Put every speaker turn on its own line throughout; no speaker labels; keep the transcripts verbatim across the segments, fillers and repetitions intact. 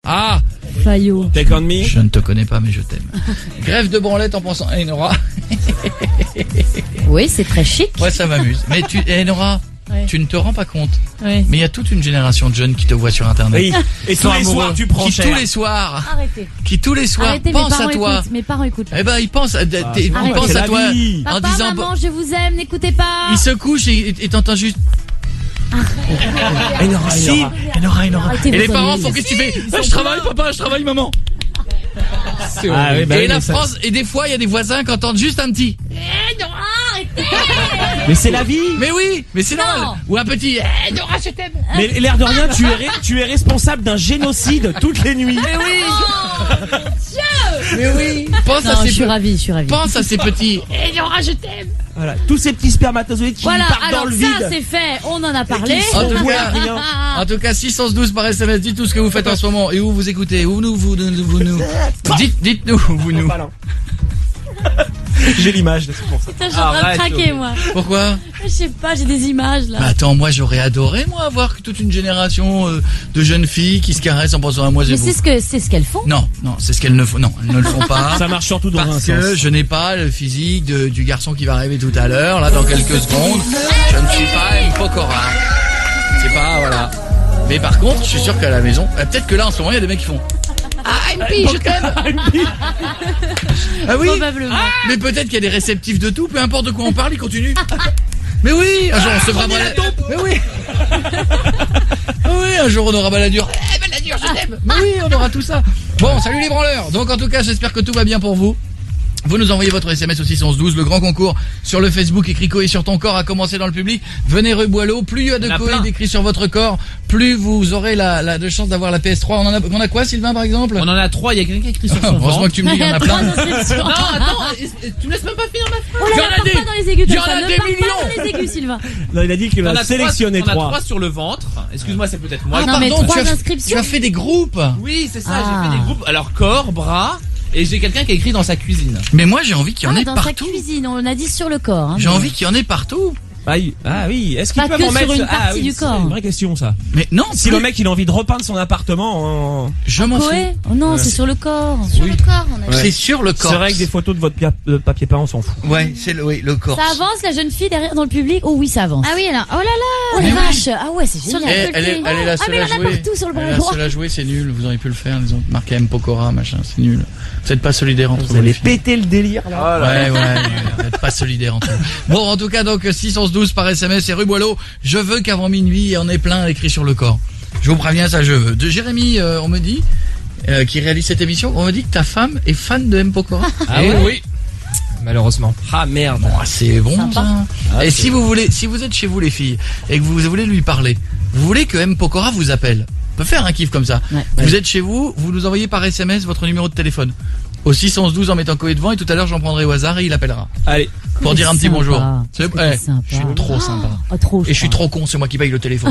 Ah,
Fayot.
Take on me.
je ne te connais pas mais je t'aime. Grève de branlette en pensant à Enora.
Oui, c'est très chic.
Ouais, ça m'amuse. Mais tu, Enora,
Ouais.
tu ne te rends pas compte.
Oui.
Mais il y a toute une génération de jeunes qui te voient sur Internet.
Oui. Et
Qui sont
tous les
amoureux,
soirs, tu prends
qui
cher.
tous les soirs,
Arrêtez.
qui tous les soirs
Arrêtez, mes
pensent
parents
à toi.
écoutent. Mes parents écoutent.
Eh ben, ils pensent, à, t'es- ils
Arrêtez.
pensent
C'est
à
la
toi
vie.
en
Papa,
disant.
maman, je vous aime, n'écoutez pas.
Il se couche et et t'entends juste.
Enora,
Si,
Enora.
Enora, Enora.
Arrêtez,
Et
vous
les parents
allez-
font qu'est-ce que tu fais? Ah, je travaille, papa, je travaille, maman.
Ah oui, bah
Et
oui,
la
mais ça-
France, et des fois, il y a des voisins qui entendent juste un petit.
Mais c'est la vie.
Mais oui, mais c'est
Non.
normal. Ou un petit. Eh, Nora, je t'aime.
Mais l'air de rien, tu es, ré- tu es responsable d'un génocide toutes les nuits.
Mais oui. Mais oui. Pense
Non,
à
je
ces
suis
pe-
ravie, je suis ravie.
Pense à ces petits. Eh, Nora, je t'aime.
Voilà, tous ces petits spermatozoïdes qui
Voilà,
partent
alors
dans le
ça
vide.
c'est fait, on en a parlé.
qui sont
En tout
voués
cas-
à rien.
En tout cas, six cent douze par S M S, dites tout ce que vous faites en ce moment et où vous écoutez, où nous, vous, nous, vous, nous. Dites, dites-nous, vous, nous.
Pas là. J'ai l'image, c'est pour ça.
Putain, je suis en train de
Arrête,
craquer moi.
Pourquoi?
Je sais pas, j'ai des images là.
Bah attends, moi j'aurais adoré, moi, avoir toute une génération euh, de jeunes filles qui se caressent en pensant à moi,
Mais
c'est
c'est
vous.
ce que c'est ce qu'elles font.
Non, non, c'est ce qu'elles ne font. Non, elles ne le font pas.
Ça marche surtout dans un
Parce
sens.
que je n'ai pas le physique de- du garçon qui va arriver tout à l'heure, là, dans quelques secondes. Je ne suis pas une pokora. C'est pas, voilà. Mais par contre, je suis sûr qu'à la maison, euh, peut-être que là, en ce moment, il y a des mecs qui font. Ah, M P, je t'aime. Ah oui.
Probablement.
Mais peut-être qu'il y a des réceptifs de tout, peu importe de quoi on parle, ils continuent. Mais oui, un jour on se fera mal. Mais oui. Oui, un jour on aura Balladur. Eh, Balladur, je t'aime. Mais oui, on aura tout ça. Bon, salut les branleurs. Donc en tout cas, j'espère que tout va bien pour vous. Vous nous envoyez votre S M S au six onze douze, le grand concours sur le Facebook écrit Coé sur ton corps a commencé dans le public. Venez rue Boileau, plus il y a de
Il y en a
Coé
plein.
décrit sur votre corps, plus vous aurez la, la de chance d'avoir la P S trois. On en a, on a quoi, Sylvain, par exemple?
On en a trois, il y a quelqu'un qui a écrit sur son
Heureusement
ventre.
que tu me dis, il y en a
Trois
plein.
inscriptions.
Non, attends, tu me laisses même pas finir ma phrase.
Oh là,
Il y en a
ne pars
des-
pas dans les aigus
il y
comme
en
ça,
a
ne
des
pars
millions.
pas dans les aigus, Sylvain.
Non, il a dit qu'il
T'en
en
as
a sélectionné
trois, t'en as
trois.
trois sur le ventre. Excuse-moi, c'est peut-être moi.
Ah,
Non, mais
pardon,
trois
tu as,
inscriptions.
tu as fait des groupes.
Oui, c'est ça,
Ah.
j'ai fait des groupes. Alors, corps, bras, et j'ai quelqu'un qui a écrit dans sa cuisine.
Mais moi, j'ai envie qu'il y en
Ah,
ait
dans sa
partout.
cuisine, on a dit sur le corps. Hein,
J'ai
mais-
envie qu'il y en ait partout.
Ah oui, ah oui. Est-ce qu'ils
Pas
peuvent
que
en
sur
mettre
une
Ah
partie
oui,
du
c'est
corps.
une vraie question ça.
Mais non,
Si
plus.
le mec il a envie de repeindre son appartement, en...
Je m'en fous.
Coé Oh non,
Ouais.
c'est sur le corps.
Sur le corps, on a dit.
C'est sur le corps.
c'est vrai que des photos de votre pia- de papier peint on s'en fout.
Ouais, c'est le, oui, le corps.
Ça avance, la jeune fille derrière dans le public. Oh oui, ça avance.
Ah oui, alors, oh là là.
Oh
Mais
la
oui.
vache. Ah ouais, c'est
Sur
Eh,
le
génial.
elle, est, elle est la
Ah,
seule
mais il y
à
en a
jouer.
partout sur le bras
Elle est la
droit.
seule à jouer, c'est nul. Vous auriez pu le faire. Ils ont marqué M. Pokora, machin, c'est nul. Vous êtes pas solidaires entre
Vous
vous. les
allez
filles.
péter le délire là.
Ouais, ouais, ouais, vous êtes pas solidaires entre vous. Bon, en tout cas, donc, six cent douze par S M S et rue Boileau. Je veux qu'avant minuit, il y en ait plein écrit sur le corps. Je vous préviens, ça, je veux. De Jérémy, euh, on me dit, euh, qui réalise cette émission, on me dit que ta femme est fan de M. Pokora.
Ah
Et
ouais
oui.
Malheureusement.
Ah merde.
Bon, c'est bon,
Sympa.
ça.
Ah,
et
c'est-
si vous voulez, si vous êtes chez vous les filles et que vous voulez lui parler, vous voulez que M. Pokora vous appelle. On peut faire un kiff comme ça.
Ouais.
Vous êtes chez vous, vous nous envoyez par S M S votre numéro de téléphone au six cent douze en mettant Coé devant et tout à l'heure j'en prendrai au hasard et il appellera
Allez.
pour dire un petit
Sympa.
bonjour. C'est
C'était
eh,
sympa.
je suis trop sympa.
Oh, trop.
Et je suis trop con, c'est moi qui paye le téléphone.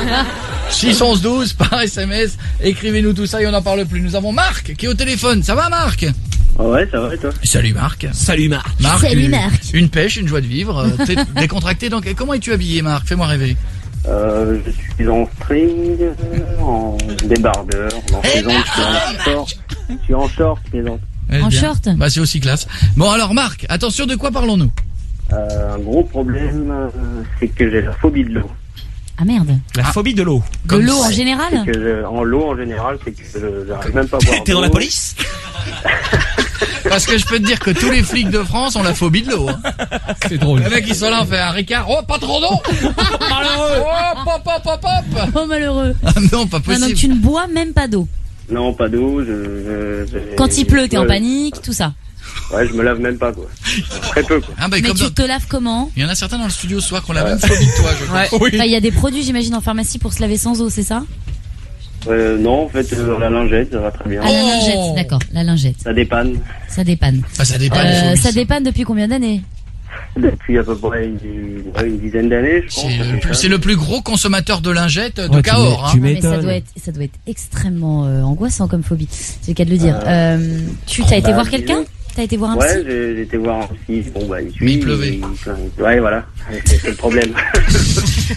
six cent douze par S M S, écrivez-nous tout ça et on n'en parle plus. Nous avons Marc qui est au téléphone. Ça va Marc?
Ouais, ça va et toi?
Salut Marc.
Salut Marc.
Marc,
Salut,
une,
Marc.
une pêche, une joie de vivre. euh, T'es décontracté. Donc, comment es-tu habillé Marc? Fais-moi rêver.
Euh, je suis en string, euh, en débardeur, en plaisante, je suis en short. Je suis en short, plaisante.
Eh
En
bien.
short.
Bah c'est aussi classe. Bon alors Marc, attention, de quoi parlons-nous?
Euh, un gros problème, euh, c'est que j'ai la phobie de l'eau.
Ah merde.
La
Ah.
phobie de l'eau.
De
Comme
l'eau
ça.
en
C'est
général.
que je- en l'eau en général, c'est que je j'arrive même pas à boire.
T'es dans la
d'eau.
police?
Parce que je peux te dire que tous les flics de France ont la phobie de l'eau. Hein.
C'est drôle.
Les mecs ils sont là, on fait un Ricard. Oh pas trop d'eau. Malheureux. Oh pop pop pop pop.
Oh malheureux.
Ah non pas
Ah, donc
possible.
tu ne bois même pas d'eau.
Non, pas d'eau. Je, je, je-
Quand il pleut, t'es en
je-
panique, tout ça.
Ouais, je me lave même pas quoi. Très peu quoi.
Ah bah,
Mais
comme
tu
dans-
te laves comment?
Il y en a certains dans le studio ce soir qui ont la même phobie que toi, je crois.
Ouais.
Enfin, il y a des produits, j'imagine, en pharmacie pour se laver sans eau, c'est ça?
Euh, non, en fait, euh, la lingette, ça va très bien.
Ah, la
Oh.
lingette, d'accord, la lingette.
Ça dépanne
Ça dépanne.
Bah, ça dépend.
Euh,
les
ça
phobies.
dépanne depuis combien d'années?
depuis à peu près une, ouais, une dizaine d'années, je pense.
C'est
ça
le,
fait
plus-
ça.
c'est le plus gros consommateur de lingettes de
Ouais, tu
Cahors.
mets-
Hein.
tu
Ah, mais ça
m'étonnes.
doit être, ça doit être extrêmement euh, angoissant comme phobie. C'est le cas de le dire. Euh, tu t'as été
bah,
voir quelqu'un?
disons-
T'as été voir un
Ouais,
psy?
j'ai j'ai été voir un psy. Bon, bah, il suit.
Mais il pleuvait.
il- Ouais, voilà. C'est c'est le problème.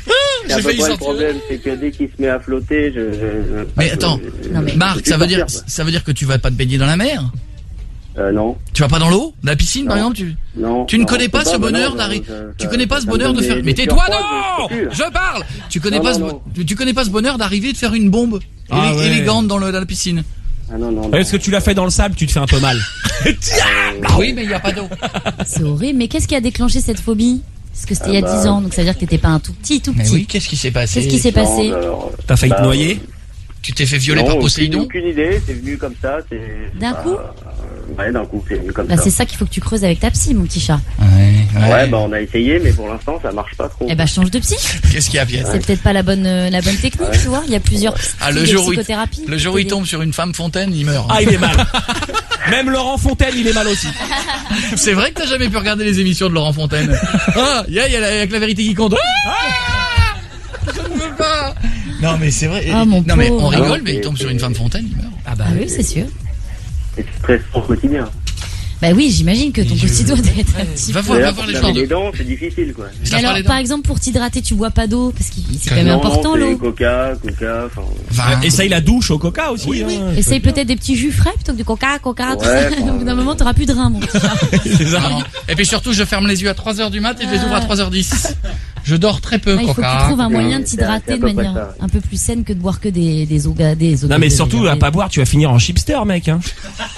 C'est à
J'ai
peu
failli
près le
sortir.
problème, c'est que dès qu'il se met à flotter, je... je, je
Mais
je-
attends,
je-
Non, mais-
je
Marc,
peux
ça veut
sortir,
dire,
quoi.
ça veut dire que tu vas pas te baigner dans la mer?
Euh, non.
Tu vas pas dans l'eau? La piscine, par
Non.
exemple, tu,
Non.
tu ne
non,
connais
je
pas
peux
ce
bah
bonheur
non,
d'arriver,
ça-
tu
ça-
connais pas
ça
ce
me
bonheur
donne
de faire,
des-
mais
des
tais-toi,
surpoids,
non!
je peux plus.
Je parle! Tu connais
Non,
pas
non,
ce,
non.
tu, tu connais pas ce bonheur d'arriver et de faire une bombe
Ah
élé-
ouais.
élégante dans, le, dans la piscine?
Ah non, non, non.
Est-ce que tu l'as fait dans le sable, tu te fais un peu mal.
Bah oui, mais il y a pas d'eau.
C'est horrible. Mais qu'est-ce qui a déclenché cette phobie? Parce que c'était il y a
Ah bah.
dix ans, donc ça veut dire que t'étais pas un tout petit, tout
Mais
petit.
oui, qu'est-ce qui s'est passé?
Qu'est-ce qui s'est
Non,
passé?
alors,
T'as failli te
bah,
noyer?
Tu t'es fait violer
non,
par
aucune-
Poséidon?
Aucune idée, c'est venu comme ça. c'est
D'un
bah,
coup
euh, Ouais, d'un coup, c'est venu comme
Bah,
ça.
c'est ça qu'il faut que tu creuses avec ta psy, mon petit chat.
Ouais,
Ouais, bah on a essayé, mais pour l'instant, ça marche pas trop.
Eh bah, change de psy.
Qu'est-ce qu'il y a, Pierre?
C'est peut-être pas la bonne, euh, la bonne technique, tu vois. Il y a plusieurs
Ah, le
styles de
jour où il,
psychothérapie.
le jour où il tombe sur une femme fontaine, il meurt.
Ah, il est mal. Même Laurent Fontaine, il est mal aussi.
C'est vrai que t'as jamais pu regarder les émissions de Laurent Fontaine. Ah, il y a, il y a la, il y a que la vérité qui compte. Ah, je ne veux pas. Non, mais c'est vrai.
Ah, mon
non, mais on
pauvre.
rigole,
Ah,
mais il
c'est-
tombe sur une femme fontaine, il meurt.
Ah bah
Ah oui, c'est sûr.
C'est stressant au quotidien.
Bah oui, j'imagine que ton
Je-
quotidien doit être un petit
Va
peu.
voir,
D'ailleurs,
va voir
pour
les
se laver
gens.
les dents, c'est difficile, quoi.
Je
Mais
lave pas
alors,
les
par
dents.
exemple, pour t'hydrater, tu bois pas d'eau parce que c'est quand même
Non,
important
c'est
l'eau.
Coca, Coca, enfin...
Va.
Essaye la douche au coca aussi.
Oui,
hein.
oui.
Essaye peut-être des petits jus frais plutôt que du coca, coca, tout
Ouais,
ça.
enfin,
Au bout d'un moment, t'auras plus de reins, mon petit chat.
C'est ça.
Non. Et puis surtout, je ferme les yeux à trois heures du mat et je les ouvre à trois heures dix. Je dors très peu,
Ah, il faut que tu
Coca.
trouves un
Coca.
moyen de
C'est à-
t'hydrater
c'est à
de
peu près
manière
ça.
un peu plus saine que de boire que des, des eaux, ga- des eaux
Non mais
gazeuses,
surtout
des-
à pas boire, tu vas finir en chipster, mec. Hein.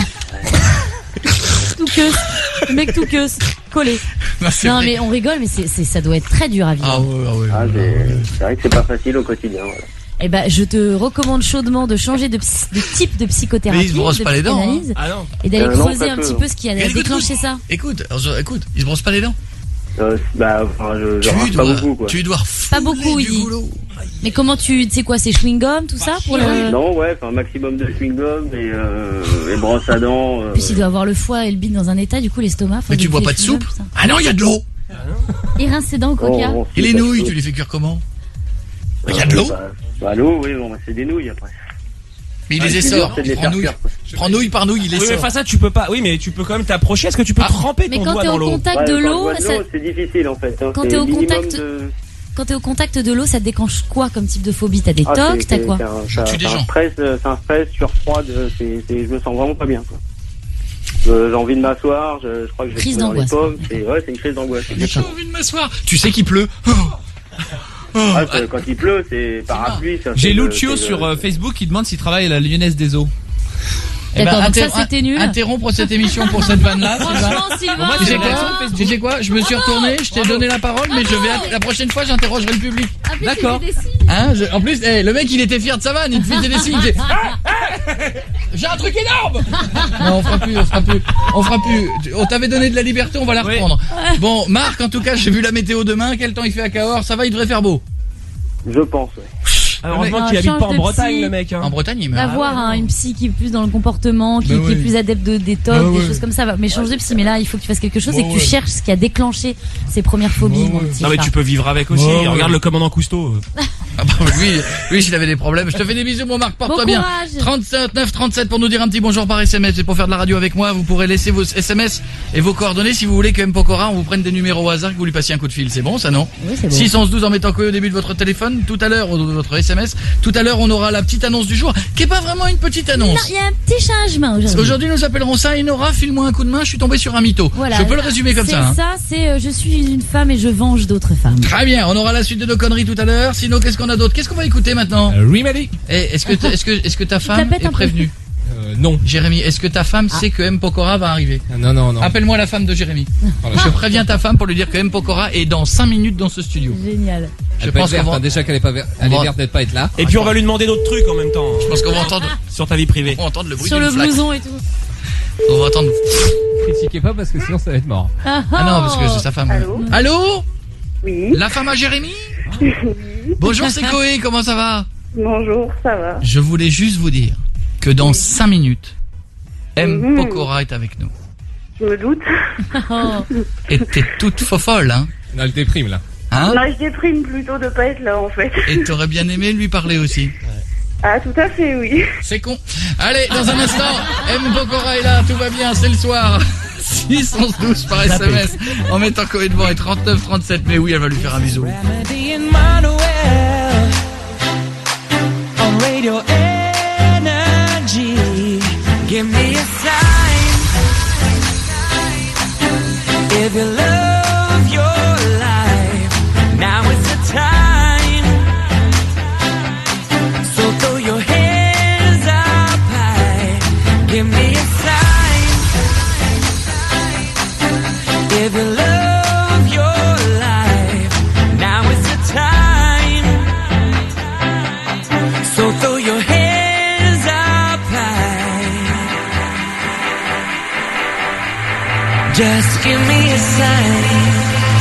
tout queuse. Le mec tout queuse. Collé.
Non, c'est
Non,
vrai.
mais on rigole, mais c'est, c'est, ça doit être très dur à vivre.
Ah ouais, ah ouais.
Ah, c'est c'est vrai que c'est pas facile au quotidien, voilà.
Eh ben, je te recommande chaudement de changer de, psy- de type de psychothérapie,
Mais il se brosse
de
pas les dents, hein.
psychanalyse,
Ah non.
et d'aller
Euh, non,
creuser
pas
un
peu.
petit peu ce qui a
Écoute,
déclenché ça.
Écoute, alors, je- écoute, il se brosse pas les dents.
Euh, bah, enfin, je, je
Tu
rase pas
dois,
beaucoup, quoi.
tu dois
Pas
fouler
beaucoup, il
du
dit.
boulot.
Mais comment tu, tu sais quoi, c'est chewing-gum, tout ça pour le.
Non, ouais, enfin, un maximum de chewing-gum et, euh, et brosse à dents. euh,
En plus, il doit avoir le foie et le bide dans un état, du coup, l'estomac. faut
Mais tu
éviter
bois
les
pas de
chewing-gums,
soupe?
tout ça.
Ah non, il y a de l'eau.
Et rince ses dents au
bon,
coca.
bon,
Et les
c'est pas
nouilles,
chaud.
tu les fais cuire comment? Il y a de l'eau.
Bah, bah, l'eau, oui, bon, bah, c'est des nouilles après.
Mais il
Ah,
les
le plus
essore.
dur, c'est de les
Prends
faire
nouille.
cuire, quoi.
Prends nouille par nouille, il
Oui, mais
essore.
face ça, tu peux pas. Oui, mais tu peux quand même t'approcher. Est-ce que tu peux
Ah.
tremper
Mais
ton
quand
doigt
t'es
dans
au
l'eau?
contact
Ouais,
de
quand je
l'eau,
bois de
ça,
l'eau, c'est difficile en fait. hein.
Quand
C'est
t'es au
minimum
contact-
de-
quand t'es au contact de l'eau, ça te déclenche quoi comme type de phobie? T'as des
Ah,
tocs,
c'est-
t'as
c'est-
quoi?
c'est un- c'est un-
tue des
c'est un
gens.
stress, euh, c'est un stress surfroid. de- C'est, c'est, je me sens vraiment pas bien. Quoi. Je- J'ai envie de m'asseoir. Je, je crois que je vais
Crise
tomber dans les
d'angoisse.
pommes. C'est, ouais, c'est une crise d'angoisse.
J'ai envie de m'asseoir. Tu sais qu'il pleut. Oh. Oh.
Ah, c'est- quand il pleut, c'est parapluie. ça,
J'ai
c'est le-
Lucio
c'est
sur
le-
euh, Facebook qui demande s'il travaille à la Lyonnaise des Eaux.
Eh ben,
D'accord, donc ça,
inter-
c'était nul.
Interrompre cette émission pour cette vanne-là. Sylvain.
Franchement, Sylvain,
moi,
Tu sais
j'ai
quoi
réaction
Tu sais quoi Je me suis retourné, je t'ai donné la parole, mais je vais la prochaine fois j'interrogerai le public.
Ah, mais
D'accord.
c'était des signes.
Hein je- En plus, eh, le mec il était fier de sa vanne, il te faisait des signes. il disait, Ah, ah, j'ai un truc énorme. Non, on fera plus, on fera plus, on fera plus. On t'avait donné de la liberté, on va la
Oui.
reprendre. Bon, Marc, en tout cas, j'ai vu la météo demain. Quel temps il fait à Cahors? Ça va, il devrait faire beau.
Je pense. Ouais.
Alors, heureusement
Ah,
qu'il habite
change
pas en
de
Bretagne,
psy.
le mec. Hein.
En Bretagne, il meurt.
D'avoir un- une psy qui est plus dans le comportement, qui,
Bah
qui
oui.
est plus adepte de, des tocs,
Bah
des
oui.
choses comme ça. va. Mais change de psy, mais là, il faut que tu fasses quelque chose
Bah
et que tu
ouais.
cherches ce qui a déclenché ces premières phobies,
Bah
mon
ouais.
petit
Non mais
chat.
tu peux vivre avec aussi.
Ouais, ouais.
Regarde le commandant Cousteau.
Ah bah, lui, lui, s'il avait des problèmes. Je te fais des bisous, mon Marc. Porte-toi
Bon
bien.
courage.
trente-sept neuf trente-sept pour nous dire un petit bonjour par S M S et pour faire de la radio avec moi, vous pourrez laisser vos S M S et vos coordonnées si vous voulez que M. Pokora on vous prenne des numéros au hasard, que vous lui passiez un coup de fil. C'est bon, ça, non?
Oui, c'est bon.
six cent douze en mettant que au début de votre téléphone. Tout à l'heure, au- de votre S M S. Tout à l'heure, on aura la petite annonce du jour, qui est pas vraiment une petite
Non,
annonce.
il y a un petit changement aujourd'hui.
Aujourd'hui, nous appellerons ça Enora, file-moi un coup de main, je suis tombé sur un mytho.
Voilà.
Je peux le résumer comme
C'est
ça. hein.
ça, c'est euh, je suis une femme et je venge d'autres femmes.
Très bien, on aura la suite de nos conneries tout à l'heure. Sinon, qu'est-ce qu'on a d'autre? Qu'est-ce qu'on va écouter maintenant?
Euh, Remedy.
Eh, est-ce que, est-ce que, est-ce que ta femme
tapette
est
un peu.
prévenue?
Euh, non.
Jérémy, est-ce que ta femme
Ah.
sait que M. Pokora va arriver?
Non, non, non.
Appelle-moi la femme de Jérémy. Je préviens ta femme pour lui dire que M. Pokora est dans cinq minutes dans ce studio.
Génial.
Je
Elle peut
pense
être verte,
qu'on va,
hein, déjà qu'elle est pas verte. Elle
on
est
va-
verte d'être pas être là.
Et puis on va lui demander d'autres trucs en même temps.
je pense qu'on va entendre,
Sur ta vie privée.
on va entendre le bruit
Sur
d'une
le
flaque.
blouson et tout.
On va entendre.
Critiquez pas parce que sinon ça va être mort.
Ah,
Ah non, parce que c'est sa femme.
Allô
Allô?
Oui,
La femme à Jérémy? Bonjour, c'est Koé, comment ça va?
bonjour, ça va.
Je voulais juste vous dire que dans cinq minutes, M.
Mhm.
Pokora est avec nous.
Je me doute.
Oh.
Et t'es toute fofolle, hein?
Non, elle déprime là.
Hein?
Non, je déprime plutôt de pas être là, en fait.
Et t'aurais bien aimé lui parler aussi.
Ah, tout à fait, oui.
C'est con. Allez, dans un instant, M. Pokora est là, tout va bien, c'est le soir. six onze douze par S M S en mettant Koé devant et trente-neuf trente-sept. Mais oui, elle va lui faire un bisou.
Remedy in Monterey. radio energy. Give me a sign if you love your life. Now is the time. So throw your hands up high. Give me a sign if you love your life. Now is the time. So throw your hands up high. Just give me a sign.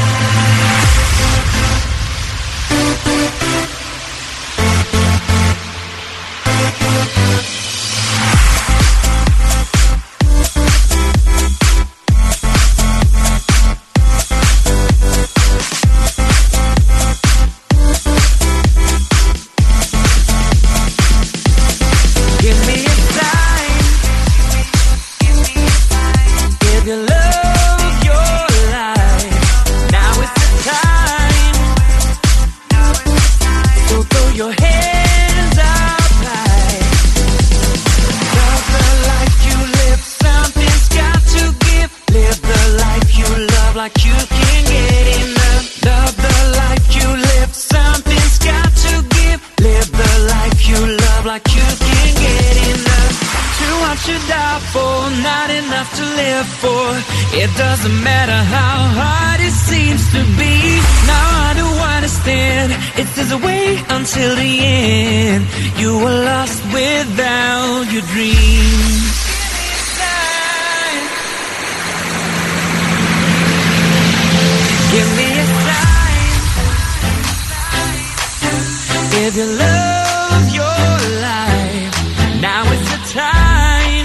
Until the end, you were lost without your dreams. Give me a sign if you love your life. Now is the time.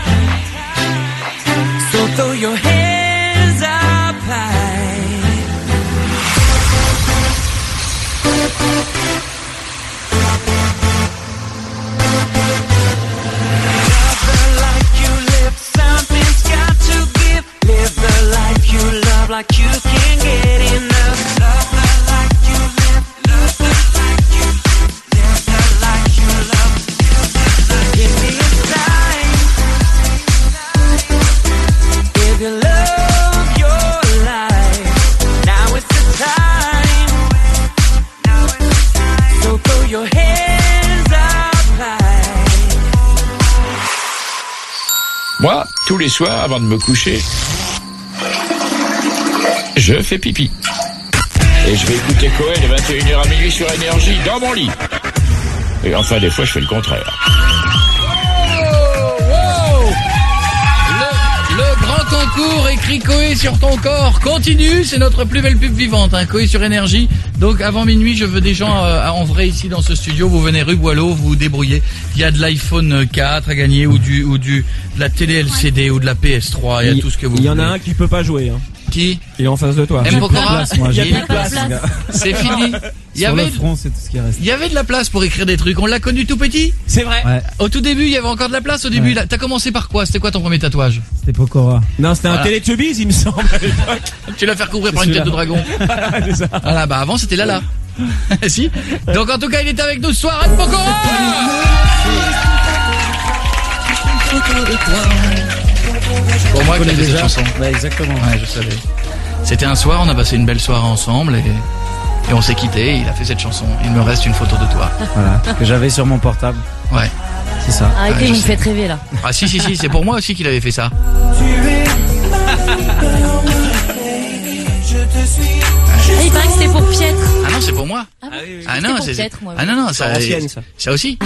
So throw your hands up high. Like you can't get enough. Love the life you live. Love the life you live. The life you love. Give me a sign if you love your life. Now is the time. So throw your hands up high.
Moi, tous les soirs avant de me coucher, je fais pipi. Et je vais écouter Cohen de vingt et une heures à minuit sur Énergie dans mon lit. Et enfin, des fois, je fais le contraire.
Oh, wow. le, le grand concours écrit Coé sur ton corps continue. C'est notre plus belle pub vivante, hein, Coé sur Énergie. Donc avant minuit, je veux des gens euh, en vrai ici dans ce studio. Vous venez rue Boileau, vous vous débrouillez. Il y a de l'iPhone quatre à gagner ou du ou du de la télé L C D ou de la P S trois. Il y a
il,
tout ce que vous
Il y
voulez.
en a un qui peut pas jouer. Hein.
Qui?
Il est en face de toi.
M. Pokora.
Il y a
plus
plus de place,
place.
gars.
C'est fini. Il y
Sur
avait
le front, c'est tout ce qui reste.
il y avait de la place pour écrire des trucs. On l'a connu tout petit.
C'est vrai.
Ouais,
Au tout début, il y avait encore de la place. Au début,
Ouais.
là, t'as commencé par quoi? C'était quoi ton premier tatouage?
c'était Pokora.
Non, c'était
Voilà.
un Teletubbies, il me semble. à l'époque.
Tu l'as fait recouvrir par une tête de dragon.
C'est ça.
Voilà, bah avant c'était Lala. Si. Donc en tout cas, il est avec nous ce soir, Anne Pokora. Pour moi,
Je
qui a
connais
fait cette
déjà.
chanson.
Ouais, exactement.
Ouais, je savais. C'était un soir, on a passé une belle soirée ensemble et, et on s'est quitté. Il a fait cette chanson. Il me reste une photo de toi.
Voilà, que j'avais sur mon portable.
Ouais.
C'est ça.
Arrêtez,
Ouais, je
vous me
sais.
faites rêver là.
Ah si si si, c'est pour moi aussi qu'il avait fait ça.
Ah, il paraît que c'était pour Piètre.
Ah non, c'est pour moi.
Ah, bon
Ah oui, oui.
Ah
C'était
non,
pour
c'est
Piètre, moi.
Ah non non,
C'est
ça
ancienne, ça.
Ça aussi.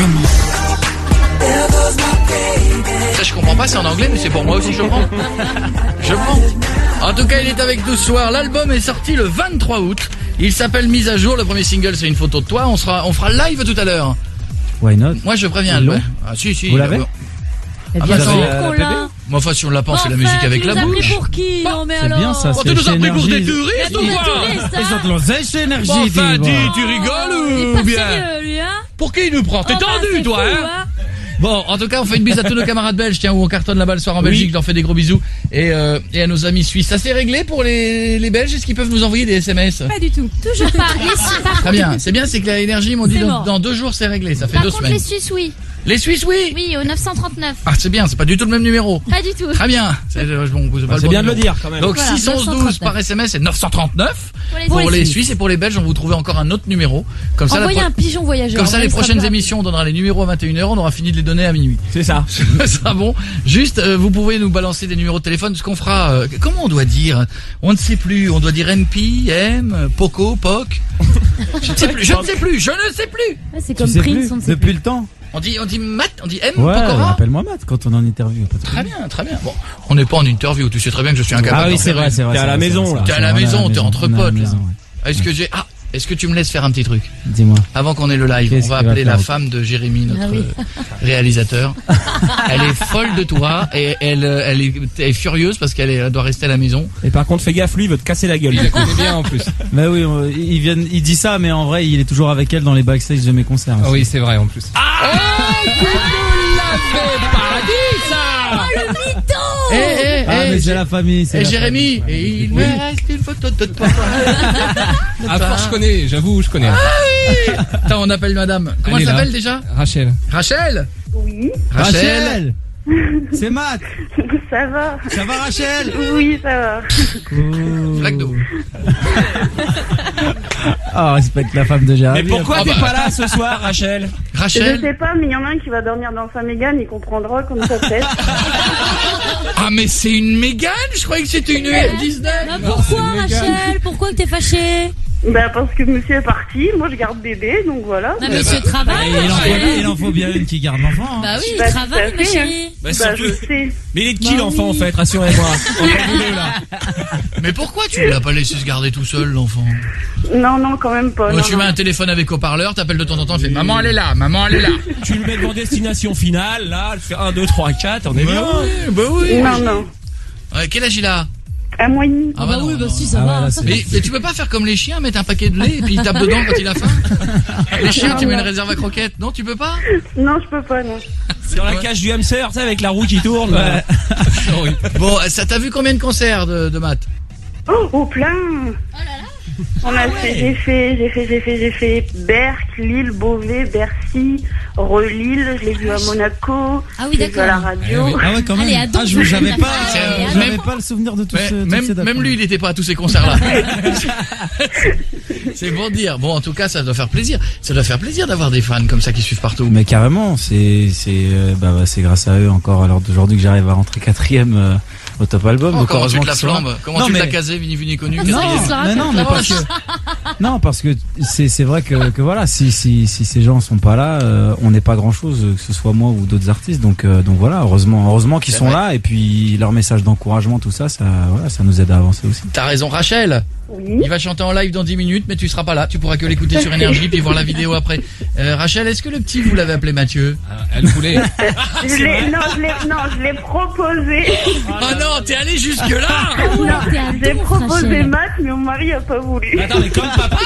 Ça je comprends pas, c'est en anglais, mais c'est pour moi aussi, je prends. Je prends. En tout cas, il est avec nous ce soir. L'album est sorti le vingt-trois août. Il s'appelle Mise à jour. Le premier single, c'est une photo de toi. On sera, on fera live tout à l'heure.
Why not?
Moi, je préviens.
Ils l'ont
ouais. Ah si si.
Vous l'avez?
Mais
Ah,
bien
bah,
sûr
vous
avez, euh,
qu'on
la
l'a.
Mais enfin, si on l'a pas, on fait la
Enfin,
musique avec
tu
la
nous as pris
bouche.
pour qui? Non mais
C'est
alors.
bien ça,
Oh,
c'est
tu nous as
chez
pris pour des
Énergie.
touristes ou
Des
quoi?
touristes,
Ils ont
hein.
de l'oseille chez Énergie,
Bon, enfin,
dis,
dis,
bon.
tu rigoles
Il est
ou
pas
bien?
sérieux, lui, hein.
Pour qui il nous prend? T'es
Enfin,
tendu,
c'est
toi,
fou,
hein? Bon, en tout cas, on fait une bise à tous nos camarades belges, tiens, où on cartonne là-bas le soir en
Oui.
Belgique, je leur fais des gros bisous. Et, euh, et à nos amis suisses. Ça s'est réglé pour les, les Belges? Est-ce qu'ils peuvent nous envoyer des S M S?
Pas du tout.
Toujours pas. Les Suisses, par
Très bien, c'est bien, c'est que l'énergie, ils m'ont dit
C'est
dans,
mort.
dans deux jours c'est réglé, ça fait
Par
deux
contre,
semaines.
les Suisses, oui.
Les Suisses, oui.
Oui, au neuf cent trente-neuf.
Ah, c'est bien, c'est pas du tout le même numéro.
Pas du tout.
Très bien. C'est euh, bon, c'est pas le
C'est
bon
bien de le
numéro.
dire quand même.
Donc
Voilà,
six cent douze
neuf cent trente-neuf.
par S M S et neuf cent trente-neuf
Pour les
pour
Suisses.
les Suisses et pour les Belges, on vous trouvez encore un autre numéro. Comme ça, la
Envoyez
pro-
un pigeon voyageur.
comme ça,
on
les
sera
prochaines
plus rapide.
émissions, on donnera les numéros à vingt et une heures, on aura fini de les donner à minuit.
C'est ça.
Ça sera bon. Juste, euh, vous pouvez nous balancer des numéros de téléphone. Ce qu'on fera, euh, comment on doit dire? On ne sait plus. On doit dire M P, M, Poco, Poc. Je ne sais plus. Je ne sais plus. Je ne sais plus.
Ouais, c'est
Tu
comme
sais
Prince,
plus,
on ne sait
depuis
plus.
le temps.
On dit, on dit Matt, on dit M,
Ouais,
Pokora.
appelle-moi Matt quand on est en interview. Pas de
Très
problème.
bien, très bien. Bon, on n'est pas en interview. Tu sais très bien que je suis un gars.
Ah oui, c'est vrai,
c'est vrai.
T'es à
c'est
la
vrai,
maison,
c'est vrai,
là.
T'es à
c'est
la
vrai,
maison,
on est à
t'es
la
entre
maison, on est à la
potes, là.
maison, ouais.
Est-ce que j'ai ah est-ce que tu me laisses faire un petit truc
Dis-moi.
avant qu'on ait le live?
Qu'est-ce
On va
qu'il va
appeler
faire,
la
ok.
femme de Jérémy, notre
Ah oui.
euh, réalisateur. Elle est folle de toi et elle euh, elle est, elle est furieuse parce qu'elle est- elle doit rester à la maison.
Et par contre, fais gaffe, lui, il veut te casser la gueule.
Il la connaît bien en plus.
Mais oui, on- il vient, il dit ça, mais en vrai, il est toujours avec elle dans les backstage de mes concerts.
Ah oui, c'est vrai en plus.
Eh eh
Ah,
eh,
mais
Jé-
c'est la famille. c'est
eh,
la
Jérémy,
famille.
et il me
Oui.
reste une photo de toi.
À force, je connais, j'avoue, je connais.
Attends, on appelle madame. Comment
Elle
elle
est là.
s'appelle déjà?
Rachel.
Rachel.
Oui,
Rachel, c'est Matt.
ça va.
Ça va, Rachel?
Oui, ça va.
Cool.
Flaque d'eau.
Ah, respecte la femme de Jérémy.
Mais pourquoi
Ah
t'es
bah.
pas là ce soir, Rachel?
Je
Rachel.
sais pas, mais il y en a un qui va dormir dans sa Mégane, il comprendra comme ça fait.
Ah mais c'est une Mégane. Je croyais que c'était une R dix-neuf.
Bah, pourquoi, Rachel? Pourquoi que t'es fâchée?
Bah parce que monsieur est parti, moi je garde bébé, donc voilà.
Non, mais monsieur travaille,
Il en,
ma
faut,
chérie.
il en faut bien une qui garde l'enfant. hein.
Bah oui, il
Bah, tout
travaille,
à
ma
fait,
chérie.
Bah,
Bah
surtout-
je sais.
Mais il est de qui
Bah
l'enfant
oui.
en fait, rassurez-moi. On va vous deux, là.
Mais pourquoi tu ne l'as pas laissé se garder tout seul, l'enfant?
Non, non, quand même pas.
Moi,
non,
tu
non.
mets un téléphone avec haut-parleur, t'appelles de temps en temps, tu fais maman elle est là, maman elle est là.
Tu le mets devant destination finale, là, tu fais un, deux, trois, quatre, on est
Bah
bien.
oui, bah oui.
Non, non.
Ouais, quel âge il a?
Un mois et demi.
Ah bah, non,
oui, bah
non.
si, ça
Ah ouais,
va.
là, c'est-
Mais, mais tu peux pas faire comme les chiens, mettre un paquet de lait et puis il tape dedans quand il a faim. Les chiens, tu mets une réserve à croquettes. Non, tu peux pas?
Non, je peux pas, non.
Sur la cage du hamster, tu sais, avec la roue qui tourne. là.
Bon, ça t'a vu combien de concerts de, de maths?
Oh, au plein. On a fait, j'ai fait, j'ai fait, j'ai fait, j'ai fait Berck, Lille, Beauvais, Bercy, Relille, je l'ai vu à Monaco,
Ah oui,
je l'ai vu à la
d'accord.
radio.
Eh oui.
Ah ouais, quand même.
Allez, à
ah,
Donf,
je j'avais pas,
C'est-
euh,
même-
j'avais pas le souvenir de tout
Ouais,
ce. toutes
même,
ces dates.
même lui, il n'était pas à tous ces concerts-là. C'est pour dire. Bon, en tout cas, ça doit faire plaisir. Ça doit faire plaisir d'avoir des fans comme ça qui suivent partout.
Mais carrément, c'est c'est euh, bah, bah, c'est grâce à eux encore à l'heure d'aujourd'hui que j'arrive à rentrer quatrième euh, au top album.
Oh,
Donc
comment tu
heureusement
te la
qu'ils sont là.
flambes? Comment
Non,
tu
mais-
l'as casé, Vini Vini connu,
Non,
quatrième?
se la
mais non, mais
raconte,
parce que non, parce que c'est c'est vrai que, que voilà, si si si ces gens sont pas là, euh, on n'est pas grand chose, que ce soit moi ou d'autres artistes. Donc euh, donc voilà, heureusement heureusement qu'ils
C'est
sont
vrai.
là et puis leur message d'encouragement, tout ça, ça voilà, ça nous aide à avancer aussi.
T'as raison, Rachel.
Oui.
Il va chanter en live dans dix minutes, mais tu seras pas là. Tu pourras que l'écouter sur Énergie puis voir la vidéo après. Euh, Rachel, est-ce que le petit, vous l'avez appelé Mathieu?
Ah, Elle voulait.
Je l'ai, non, je l'ai, non, je l'ai proposé.
Oh non, t'es allé jusque là.
Oh,
Non,
t'es un
je l'ai
donf,
proposé
Rachel.
Matt, mais mon mari a pas voulu.
Attends, mais comme papa.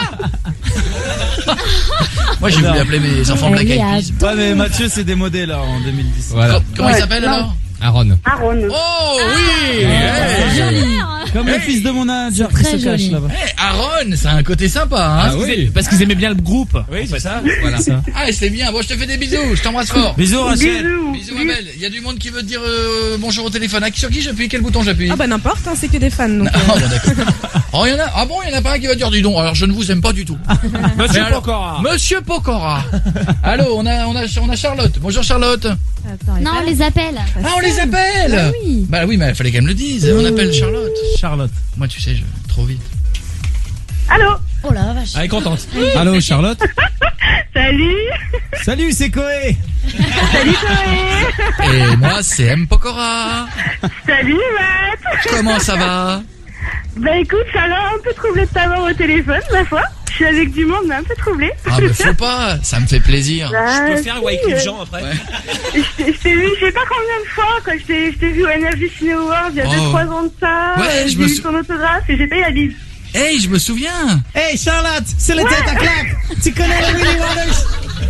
Moi, j'ai voulu appeler mes enfants Black
Elle est
Eyed
à
Peas.
Ouais, mais Mathieu s'est démodé là en deux mille dix.
Voilà.
Comment il
Ouais,
s'appelle
non.
alors?
Aaron.
Aaron.
Oh oui.
C'est
Hey.
joli.
Comme le
Hey.
fils de mon manager
C'est
qui
très
se cache
joli.
là-bas.
Hey, Aaron, c'est un côté sympa, hein?
Ah oui.
Parce qu'ils aimaient bien le groupe. Oui, c'est ça.
Voilà.
Ah, c'est bien. Bon, je te fais des bisous. Je t'embrasse fort.
Bisous Rachel.
Bisous.
Bisous, ma belle. Il y a du monde qui veut te dire euh, bonjour au téléphone. Ah, sur qui j'appuie? Quel bouton j'appuie?
Ah bah n'importe, hein, c'est que des fans. Donc,
Ah, bon, d'accord. Oh, il y en a. Ah bon, il y en a pas un qui va dire dis donc. Alors, je ne vous aime pas du tout.
Monsieur
Mais alors-
Pokora.
Monsieur Pokora. Allô, on a, on a, on a Charlotte. Bonjour Charlotte.
Attends, elle
Non,
est
on
pas
les appelle.
Ah, on les appelle.
Bah oui.
Bah oui, mais il fallait qu'elle me le dise. On appelle Charlotte.
Charlotte.
Moi, tu sais, je trop vite.
Allô?
Oh la vache.
Elle est contente.
Allô Charlotte.
Salut.
Salut, c'est Koé.
Salut Chloé.
Et moi, c'est M Pokora.
Salut Matt.
Comment ça va?
Bah écoute, ça l'a un peu troublé de t'avoir au téléphone, ma foi. Je suis avec du monde, mais un peu troublé.
Ah, mais faut pas. Ça me fait plaisir.
Bah,
Je peux faire
si,
Wycliffe
euh,
Jean après.
Ouais.
Je t'ai- je t'ai vu, je sais pas combien de fois, quand je t'ai je t'ai vu au Energy Ciné Awards il y a
Oh.
deux trois ans de ça.
Ouais,
euh,
je
j'ai
me
eu
sou-
ton autographe et j'étais à Lille.
Hey, je me souviens.
Hey Charlotte, c'est le tête à claque. Tu connais le Willy Wallace?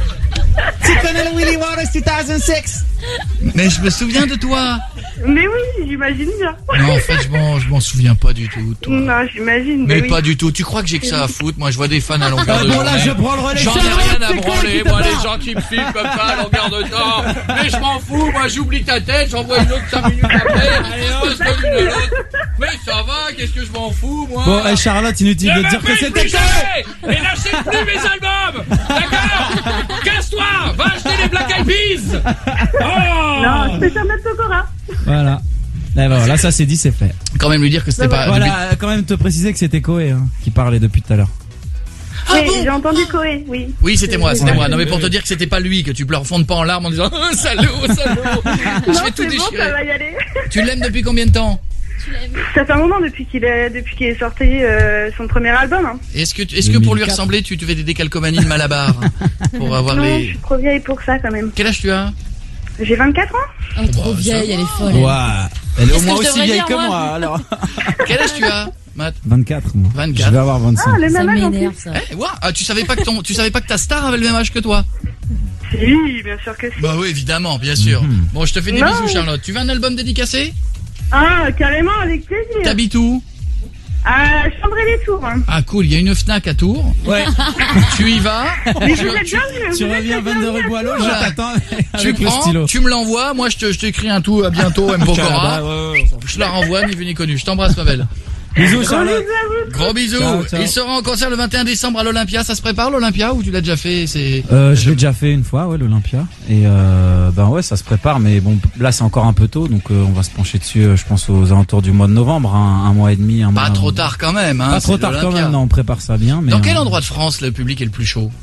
Tu connais le Willy Waters deux mille six?
Mais je me souviens de toi.
Mais oui, j'imagine bien.
Non, en fait, je m'en, je m'en souviens pas du tout, toi.
Non, j'imagine.
Mais
oui.
pas du tout. Tu crois que j'ai que ça à foutre? Moi, je vois des fans à longueur
Ah
de
bon,
journée.
là, je prends le relais.
J'en ai
Charlotte,
rien à
c'est quoi
branler,
qui te
moi,
parle
les gens qui me filment comme ça à longueur de temps. Mais je m'en fous, moi, j'oublie ta tête, j'envoie une autre cinq minutes après. Parce que l'une à l'autre. Mais ça va, qu'est-ce que je m'en fous, moi?
Bon, hey, Charlotte, inutile de dire que c'était toi.
Et lâchez plus mes albums. D'accord. Casse-toi. Va acheter les Black Eyed Peas. Oh.
Non, c'est Charlotte Pokora.
Voilà. Et ben voilà, ça c'est dit, c'est fait.
Quand même lui dire que c'était pas...
Voilà,
depuis-
euh, quand même te préciser que c'était Koé hein, qui parlait depuis tout à l'heure.
Ah
Oui,
bon?
j'ai entendu Koé, oui.
Oui, c'était moi, c'était
Ouais.
moi. Non, mais pour te dire que c'était pas lui, que tu pleures fonde pas en larmes en disant oh, salaud, salaud. Je
Non,
vais tout
c'est bon, ça
déchirer.
va y aller.
Tu l'aimes depuis combien de temps?
Ça fait un moment depuis qu'il est, depuis qu'il est sorti euh, son premier album. Hein.
Est-ce que, est-ce que pour lui
deux mille quatre.
ressembler, tu te fais des décalcomanies de Malabar hein, pour avoir
Non, je
les...
suis trop vieille pour ça quand même.
Quel âge tu as?
J'ai vingt-quatre ans.
Oh, trop vieille, elle est folle. elle.
Ouah, elle est au
Qu'est-ce
moins
que je
aussi
devrais
vieille
dire,
que
moi
moi alors.
Quel âge tu as, Matt?
vingt-quatre moi.
vingt-quatre.
Je vais avoir vingt-cinq.
Ah, le
Ça
même âge en
m'énerve,
plus.
ça.
Eh, ouah, ah, tu savais pas que ton, tu savais pas que ta star avait le même âge que toi?
Si, bien sûr que si.
Bah oui, évidemment, bien sûr.
Mhm.
Bon, je te fais des
Non.
bisous, Charlotte. Tu veux un album dédicacé?
Ah, carrément, avec plaisir.
T'habites où?
À Chambray-les-Tours. Hein.
Ah cool, il y a une Fnac à Tours.
Ouais.
Tu y vas.
Mais
tu,
vous êtes
tu-
bien venus,
Tu
vous êtes
reviens
bien
vingt-deux
venus
rue
à
Boileau,
Tours.
je t'attends
tu
avec le
prends,
stylo.
tu me l'envoies. Moi, je te, je t'écris un tout à bientôt, M. Pokora. Je la renvoie, ni vu ni connu. Je t'embrasse, ma belle.
Bisous
Gros
Charlotte.
bisous à vous.
Gros bisous.
Ciao, ciao.
Il sera en concert le vingt et un décembre à l'Olympia. Ça se prépare l'Olympia ou tu l'as déjà fait? C'est
Euh, je l'ai déjà fait une fois, ouais, l'Olympia. Et euh, ben ouais, ça se prépare, mais bon, là c'est encore un peu tôt, donc euh, on va se pencher dessus, euh, je pense aux alentours du mois de novembre, hein, un mois et demi, un mois.
pas trop tard quand même. Hein,
Pas
c'est
trop tard quand
l'Olympia.
même, non, on prépare ça bien. Mais
Dans quel
euh,
endroit de France le public est le plus chaud?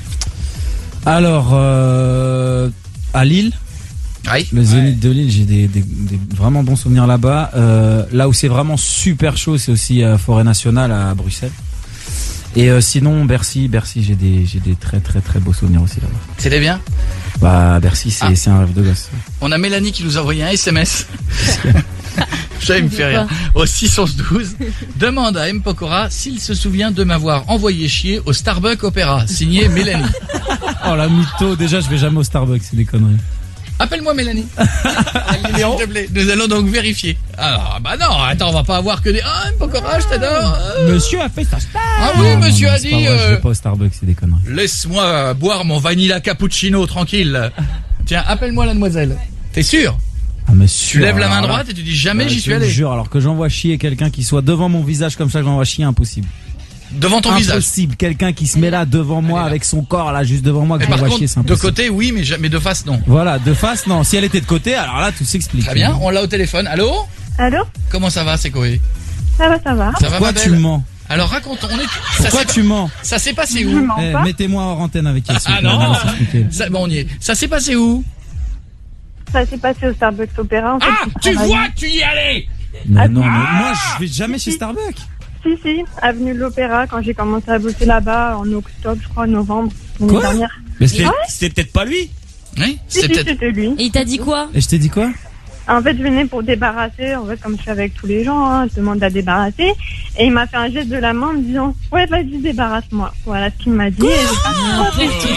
Alors, euh, à Lille,
Oui.
le Zénith de Lille, j'ai des, des, des vraiment bons souvenirs là-bas. Euh, là où c'est vraiment super chaud, c'est aussi à Forêt Nationale à Bruxelles. Et euh, sinon, Bercy, Bercy, j'ai des, j'ai des très très très beaux souvenirs aussi là-bas.
C'était bien.
Bah, Bercy, c'est
Ah.
c'est un rêve de gosse.
On a Mélanie qui nous a envoyé un S M S. Ça, il me fait rire. Au six onze douze, demande à M. Pokora s'il se souvient de m'avoir envoyé chier au Starbucks Opéra. Signé Mélanie.
Oh la mytho, déjà je vais jamais au Starbucks, c'est des conneries.
Appelle-moi Mélanie. S'il te plaît. Nous allons donc vérifier. Alors, bah non, attends, on va pas avoir que des... Ah, M. Pokora, je t'adore. Euh.
Monsieur a fait sa star.
Ah oui,
Non,
monsieur
non,
a
c'est pas
dit...
vrai, je
euh,
vais pas au Starbucks, c'est des conneries.
Laisse-moi boire mon vanilla cappuccino tranquille. Tiens, appelle-moi la demoiselle. T'es sûr?
Ah, mais
Tu
sûr,
lèves la main
alors là-
droite et tu dis jamais
Ouais,
j'y
je
suis
te
allé.
jure, alors que j'envoie chier quelqu'un qui soit devant mon visage comme ça, que j'envoie chier, impossible.
Devant ton visage.
Impossible, quelqu'un qui se met là devant moi
là.
avec son corps là juste devant moi que
Et par
j'envoie chier, c'est
contre, de
impossible.
côté, oui, mais jamais de face, non.
Voilà, de face, non. Si elle était de côté, alors là, tout s'explique.
Très bien, on l'a au téléphone. Allô?
Allô?
Comment ça va, c'est Koé?
Ça va, ça va.
Ça va,
Pourquoi
ma
tu
belle?
mens
Alors raconte, on est... Ça
Pourquoi
s'est
tu mens
ça s'est passé
Je
où?
mens
Eh,
pas.
mettez-moi hors antenne avec elle. s'il vous
Ah
plaît,
non.
on va s'expliquer.
Ça, bon, on y est. Ça s'est passé où?
Ça s'est passé au Starbucks Opéra. En fait,
Ah,
je
tu
travaille-
vois que tu y allais.
Mais non, mais moi je vais jamais chez Starbucks.
Si, si, avenue de l'Opéra, quand j'ai commencé à bosser là-bas en octobre, je crois, novembre, l'année
Quoi
dernière.
Mais c'était
Ouais.
c'était peut-être pas lui.
Oui,
Si,
c'est
si,
peut-être...
c'était lui.
Et il t'a dit quoi?
Et je t'ai dit quoi?
En fait, je venais pour débarrasser, en fait, comme je fais avec tous les gens, hein, je demande à débarrasser. Et il m'a fait un geste de la main en me disant, ouais, vas-y, débarrasse-moi. Voilà ce qu'il m'a dit. Et j'ai pas trop fait.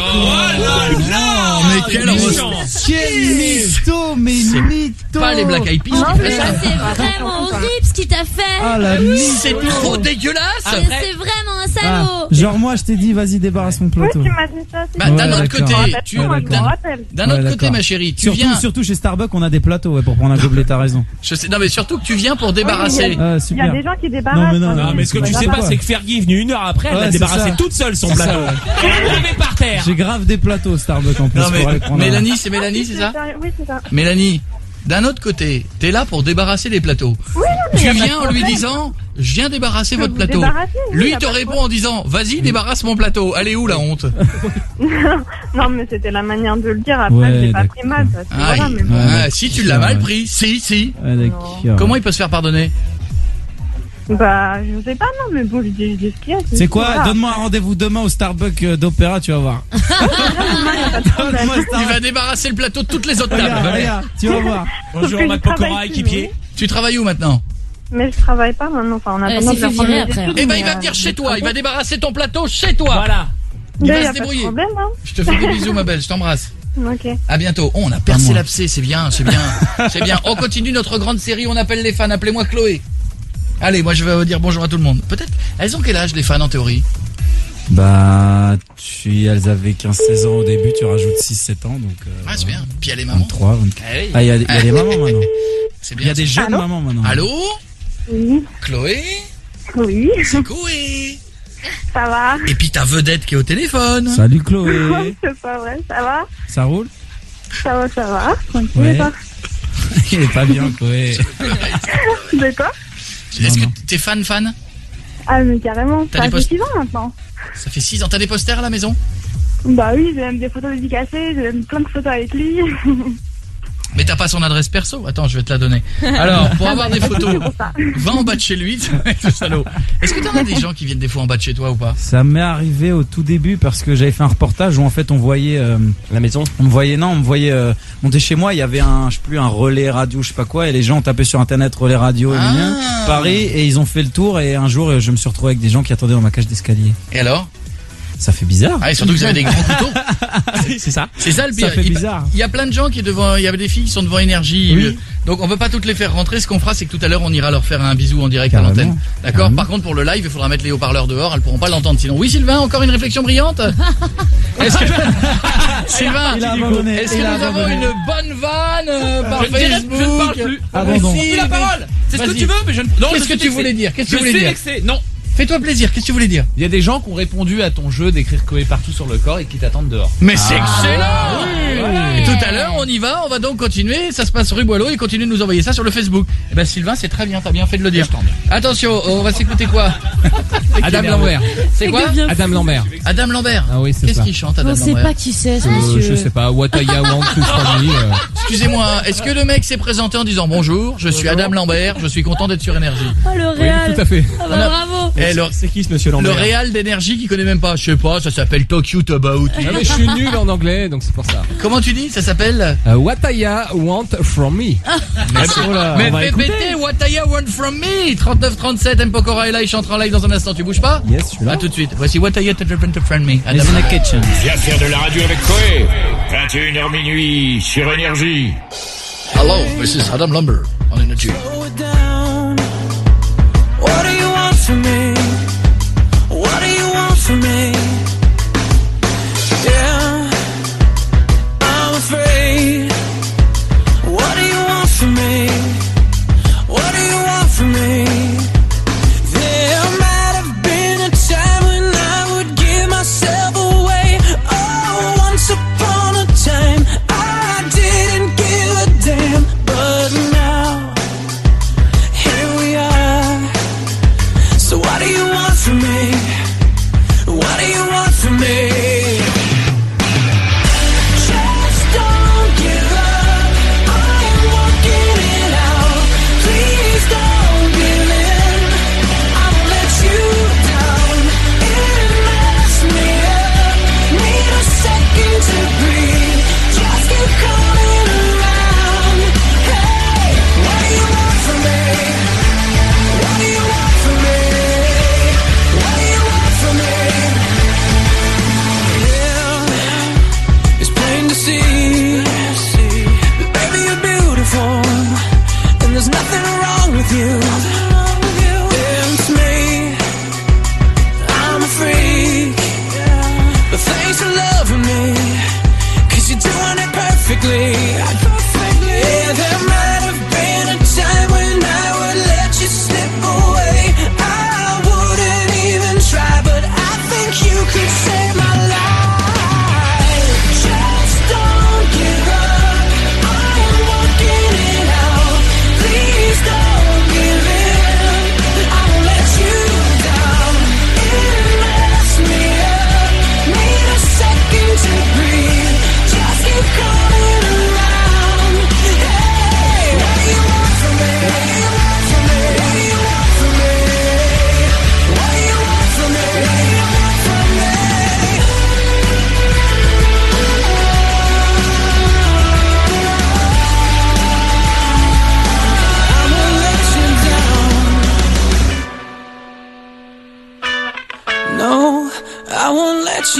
Non, mais quel
méchant.
Quel mytho, mais
C'est
mytho.
Pas les Black Eyed Peas
Non,
qui fait
mais
ça.
C'est vraiment horrible ce qu'il t'a fait.
Ah la
C'est
mytho.
trop dégueulasse.
C'est c'est vraiment un
Ah,
salaud.
genre moi je t'ai dit vas-y débarrasse mon
Oui,
plateau.
tu m'as dit ça. c'est
Bah,
tout.
d'un
Ouais,
autre
d'accord.
côté,
Rappelle-toi,
tu...
moi, je m'en
D'un
rappelle.
d'un
Ouais,
autre côté,
d'accord.
ma chérie, tu
Surtout,
viens...
surtout chez Starbucks on a des plateaux ouais, pour prendre un gobelet, t'as raison.
Je sais, non, mais surtout que tu viens pour
Oui,
débarrasser.
il y a-
Ah,
Il y a
super.
des gens qui débarrassent.
Non, mais non,
Non, mais ce que tu sais pas, c'est que Fergie est venue une heure après, elle
Ouais,
a
c'est
débarrassé
ça.
toute seule son
C'est ça,
plateau. Elle l'a levé par terre.
J'ai grave des plateaux Starbucks en plus
Non,
pour aller
mais
prendre un-
Mélanie, c'est Mélanie, c'est ça?
Oui, c'est ça.
Mélanie, d'un autre côté, t'es là pour débarrasser les plateaux. Tu viens en lui disant, je viens débarrasser
Je
votre
peux vous
plateau.
débarrasser, oui,
Lui
y a
te
pas de
répond en disant, vas-y, débarrasse mon plateau. Elle est où la honte?
Non, mais c'était la manière de le dire. Après,
Ouais,
je l'ai pas
d'accord.
pris mal. Parce que
Ah,
voilà,
il-
mais bon.
ah,
Ouais,
si tu l'as mal
ouais.
pris, si, si.
Ouais, d'accord.
Comment il peut se faire pardonner?
Bah, je sais pas, non, mais bon, je dis, je dis ce qu'il y a.
C'est quoi?
Voilà.
Donne-moi un rendez-vous demain au Starbucks euh, d'Opéra, tu vas voir.
Demain, y a pas de problème.
Donne-moi
Il
Starbucks.
va débarrasser le plateau de toutes les autres
Regarde,
tables.
regarde, tu vas voir.
Bonjour,
Parce que
Matt
je travaille
Pokora,
plus,
équipier.
Tu travailles où maintenant?
Mais je travaille pas maintenant. Enfin, en
Elle
attendant
s'est
de
fait
reprendre
virer
mes
après.
études,
Eh ben,
mais,
il va
euh,
venir chez
je
toi. Il va
travaille.
débarrasser ton plateau chez toi.
Voilà.
Il
Ben,
va
y
se
a pas de
débrouiller.
problème, hein.
Je te fais des bisous, ma belle, je t'embrasse.
Ok.
À bientôt. Oh, on a percé l'abcès, c'est bien, c'est bien, c'est bien. On continue notre grande série, on appelle les fans. Appelez-moi Chloé. Allez, moi je vais vous dire bonjour à tout le monde. Peut-être, elles ont quel âge les fans en théorie?
Bah, tu, elles avaient quinze seize ans au début, tu rajoutes six sept ans, donc. Euh,
Ah, c'est bien. Puis il y a les mamans.
vingt-trois, vingt-quatre.
Ah oui.
Ah, il y a, il y a des mamans maintenant.
C'est
Il
bien.
y a des jeunes
Allô
mamans maintenant.
Allô?
Oui.
Chloé?
Oui.
C'est Chloé.
Ça va?
Et puis ta vedette qui est au téléphone.
Salut Chloé.
C'est pas vrai. Ça va?
Ça roule?
Ça va, ça va. Tranquille.
Ouais.
et toi?
Il est pas bien, Chloé.
De quoi?
Est-ce
Non,
que
non.
t'es fan fan?
Ah, mais carrément.
T'as
Ça
des
fait
post-
six ans maintenant.
Ça fait six ans. T'as des posters à la maison?
Bah oui, j'ai même des photos dédicacées, j'ai même plein de photos avec lui.
Mais t'as pas son adresse perso? Attends, je vais te la donner. Alors, pour avoir des photos,
pour ça.
va en bas de chez lui, ce salaud. Est-ce que t'en as des gens qui viennent des fois en bas de chez toi ou pas?
Ça m'est arrivé au tout début parce que j'avais fait un reportage où en fait on voyait euh,
La maison.
on me voyait non on me voyait euh, monter chez moi, il y avait un je sais plus un relais radio je sais pas quoi et les gens ont tapé sur internet relais radio
Ah.
gna, gna, Paris et ils ont fait le tour et un jour euh, je me suis retrouvé avec des gens qui attendaient dans ma cage d'escalier.
Et alors?
Ça fait bizarre.
Ah, et surtout que vous avez des grands couteaux.
C'est ça.
C'est ça le pire.
Ça fait
Il-
bizarre.
Il y a plein de gens qui est devant, il y avait des filles qui sont devant Énergie.
Oui.
Donc on peut pas toutes les faire rentrer. Ce qu'on fera, c'est que tout à l'heure on ira leur faire un bisou en direct
Carrément.
à l'antenne. D'accord.
Carrément.
Par contre, pour le live, il faudra mettre les haut-parleurs dehors. Elles pourront pas l'entendre sinon. Oui, Sylvain, encore une réflexion brillante. Est-ce que Sylvain,
Il a abandonné.
est-ce que
Il a
nous avons
abandonné.
une bonne vanne euh, par
Je ne dirai-
Facebook?
je ne parle plus.
Abandon.
Mais si,
Dis la
mais-
parole. C'est ce que
Vas-y.
tu veux, mais je ne. Non, je
Qu'est-ce que
suis
tu
vexé.
voulais dire? Qu'est-ce que
Je
tu voulais
suis
dire?
vexé. Non.
Fais-toi plaisir. Qu'est-ce que tu voulais dire?
Il y a des gens qui ont répondu à ton jeu d'écrire Chloé partout sur le corps et qui t'attendent dehors.
Mais c'est excellent.
Voilà.
Et tout à l'heure, on y va, on va donc continuer. Ça se passe rue Boileau et continue de nous envoyer ça sur le Facebook. Eh ben Sylvain, c'est très bien, t'as bien fait de le dire. Attention, on va s'écouter quoi?
Adam Lambert.
C'est quoi?
Adam Lambert.
Adam Lambert.
Ah oui, c'est
Qu'est-ce
ça.
qu'il chante, Adam
On sait
Lambert?
pas qui c'est, ce
Euh,
monsieur.
je sais pas, Wataya Wang to Family. euh.
Excusez-moi, est-ce que le mec s'est présenté en disant bonjour, je suis Adam Lambert, je suis content d'être sur Énergie.
Oh, le
Oui,
réal.
tout à fait.
Ah
On
bah
a-
bravo.
Eh, le,
C'est qui ce monsieur
le
Lambert?
réal d'énergie qui connaît même pas, je sais pas, ça s'appelle Talk You About.
Ah mais je suis nul en anglais, donc c'est pour ça.
Comment tu dis? Ça s'appelle?
Euh, Wataya Want From Me.
Oh là,
Mais
on va écouter.
répétez, what I want from me. trente-neuf trente-sept, M. Pokora est là, il chantera en live dans un instant, tu bouges pas?
Yes, je suis là.
À tout de suite. Voici what I want from me. Adam
Les in the
Lambert.
kitchen.
Viens faire de la radio avec Chloé. vingt et une heures minuit sur Énergie.
Hello, this is Adam Lambert on Energy.
Slow it down. What do you want from me? What do you want from me? Yeah, I'm afraid. What do you want from me? What do you want from me? There might have been a time when I would give myself away. Oh, once upon a time I didn't give a damn, but now here we are. So what do you want from me? What do you want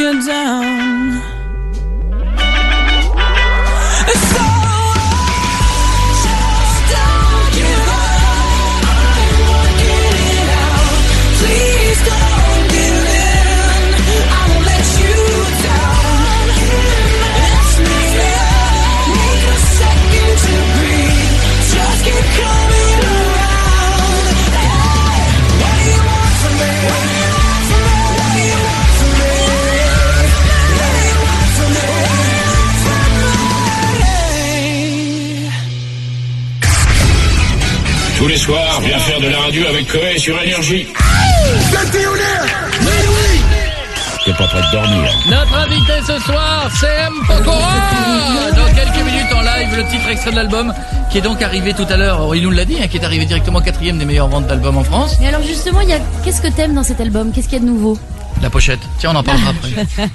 her down.
Tous les soirs, viens faire de la radio avec Coé sur Énergie. T'es pas prêt de dormir.
Notre invité ce soir, c'est M. Pokora. Dans quelques minutes en live, le titre extrait de l'album qui est donc arrivé tout à l'heure. Il nous l'a dit, hein, qui est arrivé directement quatrième des meilleures ventes d'albums en France.
Mais alors justement, il y a qu'est-ce que t'aimes dans cet album? Qu'est-ce qu'il y a de nouveau?
La pochette. Tiens, on en parlera après.